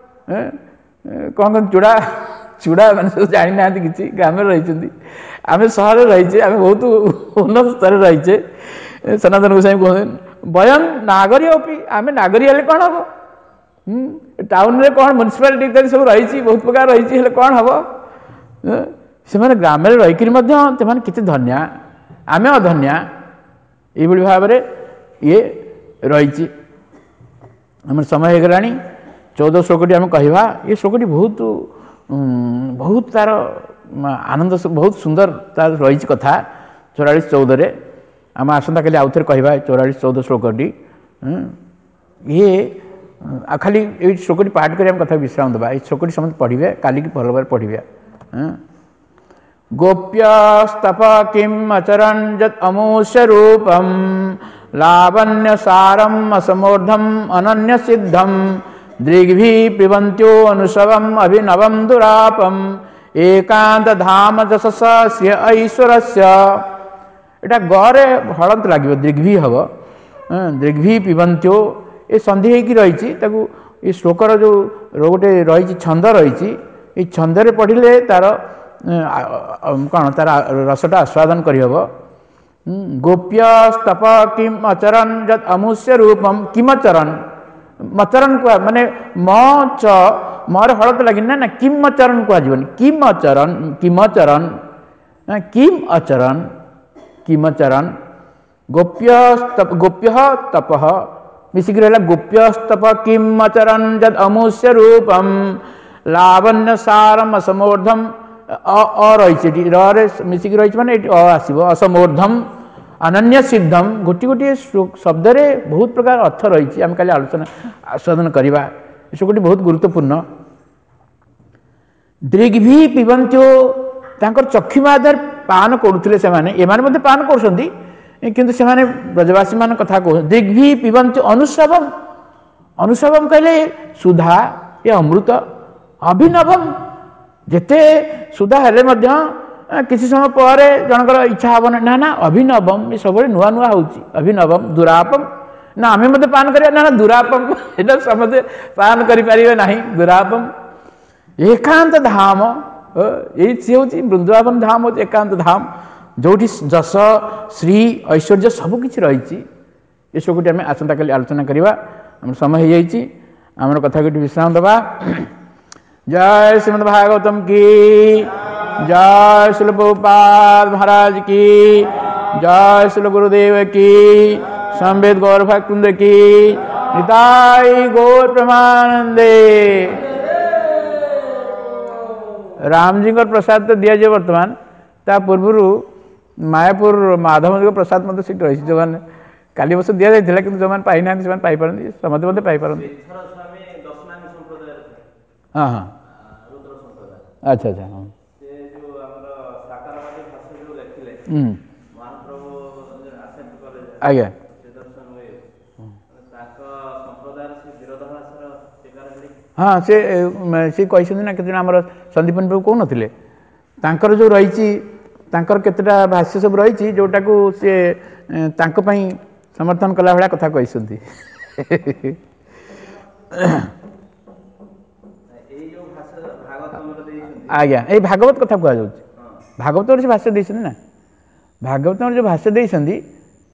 कौन चूड़ा चूड़ा मैंने सब जानी ना कि ग्राम रही आम सहर रहीचे आम बहुत उन्नत स्तर रहीचे सनातन गोस्वामी कहते बयन नागरी अपी आम नागरी हेल्ले कौन हम टाउन रे कौन म्युनिसिपालिटी इत्यादि सब रही बहुत प्रकार रही कौन हम से ग्राम रहीकि केते धन्या आम अधन्या ये भाव में ये रही आम समय हो गलानी 14 श्लोकटी आम कहवा ये श्लोकटी बहुत बहुत तार आनंद बहुत सुंदर तार रही कथा 44-14 आम आसंता काली आउ थे कहवा 44-14 श्लोकटी ये खाली ये श्लोकटी पाठ कर कथा विश्राम देवा ये श्लोकटी समस्त पढ़े काली भल भाव पढ़े गोप्यस्तप किम अचरन जत अमूष्य रूपम लावण्य सारम असमूर्धम अनन्य सिद्धम दृग्भि पिबंत्यो अनुसवम अभिनवम दुरापम एकांत धाम जसस श्रिय ऐश्वर्य एटा गरे हलत लगे दृग्भि हम दृग्भि पिबंत्यो ये संधि होगी रही ये श्लोकर जो गोटे रही छंद रही छंदे पढ़िले तार कौन तार रसटा आस्वादन करहब गोप्य स्तप किम अचरन जत अमूष्य रूपम किमचरन मचरन कह माने म च मर हलत लगे ना किम अचरन कह किम अचरन किमचरन किम अचरन किमचरन गोप्य तप मिसिक रहा गोप्य स्तप किम अचरन जद अमूष्य रूपम लावण्य सारम असमूर्धम रही रे मिसिक रही माने आसब असमूर्धम अनन्य सिद्धम गोटी गोटे शब्द रे बहुत प्रकार अर्थ रही आम काली आलोचना आस्वादन करवा गोटी बहुत गुरुत्वपूर्ण दृग्भि पिबंत्यो तांकर चक्षुमादर पान करुले से पान कर ब्रजवासी मान कथा कह दृग्भि पिबंत्यो अनुसवम अनुसवम कहले सुधा ये अमृत अभिनवम जेते सुधा हेले किसी समय पर जनकर इच्छा हम ना ना अभिनवम ये सब नुआ नुआ हो अभिनवम दुरापम ना आम मत पान कर ना दुरापम ये समझे पान करें ना दुरापम एकांत धाम ये सी हूँ वृंदावन धाम हूँ एकांत धाम जो जस श्री ऐश्वर्य सबकि रही ये सबकि आम आसंता काली आलोचना करवा आम समय हो आम कथा गोटे विश्राम दबा जय श्रीमद् भागवतम की जय श्रील प्रभुपाद महाराज की जय श्री गुरुदेव की, संवेद गौर भक्तवृंद की, निताई गौर प्रेमानंदे। राम जी प्रसाद तो दिया जाए वर्तमान, ता पूर्व मायापुर माधव जी प्रसाद मत सीट रही जो मैंने काली वर्ष दि जाता कि जो मैंने पाई ना से पाई समझते मत पाई। हाँ हाँ अच्छा अच्छा हाँ आज्ञा हाँ से कहते ना केत आम संदीपन प्रभु कौन थे तांकर जो रही तांकर केतेटा भाष्य सब रही जोटा को सी समर्थन कला भाया कथा कहते आज्ञा ये भागवत कथा कह भागवत से भाष्य देते ना भागवत जो भाष्य देते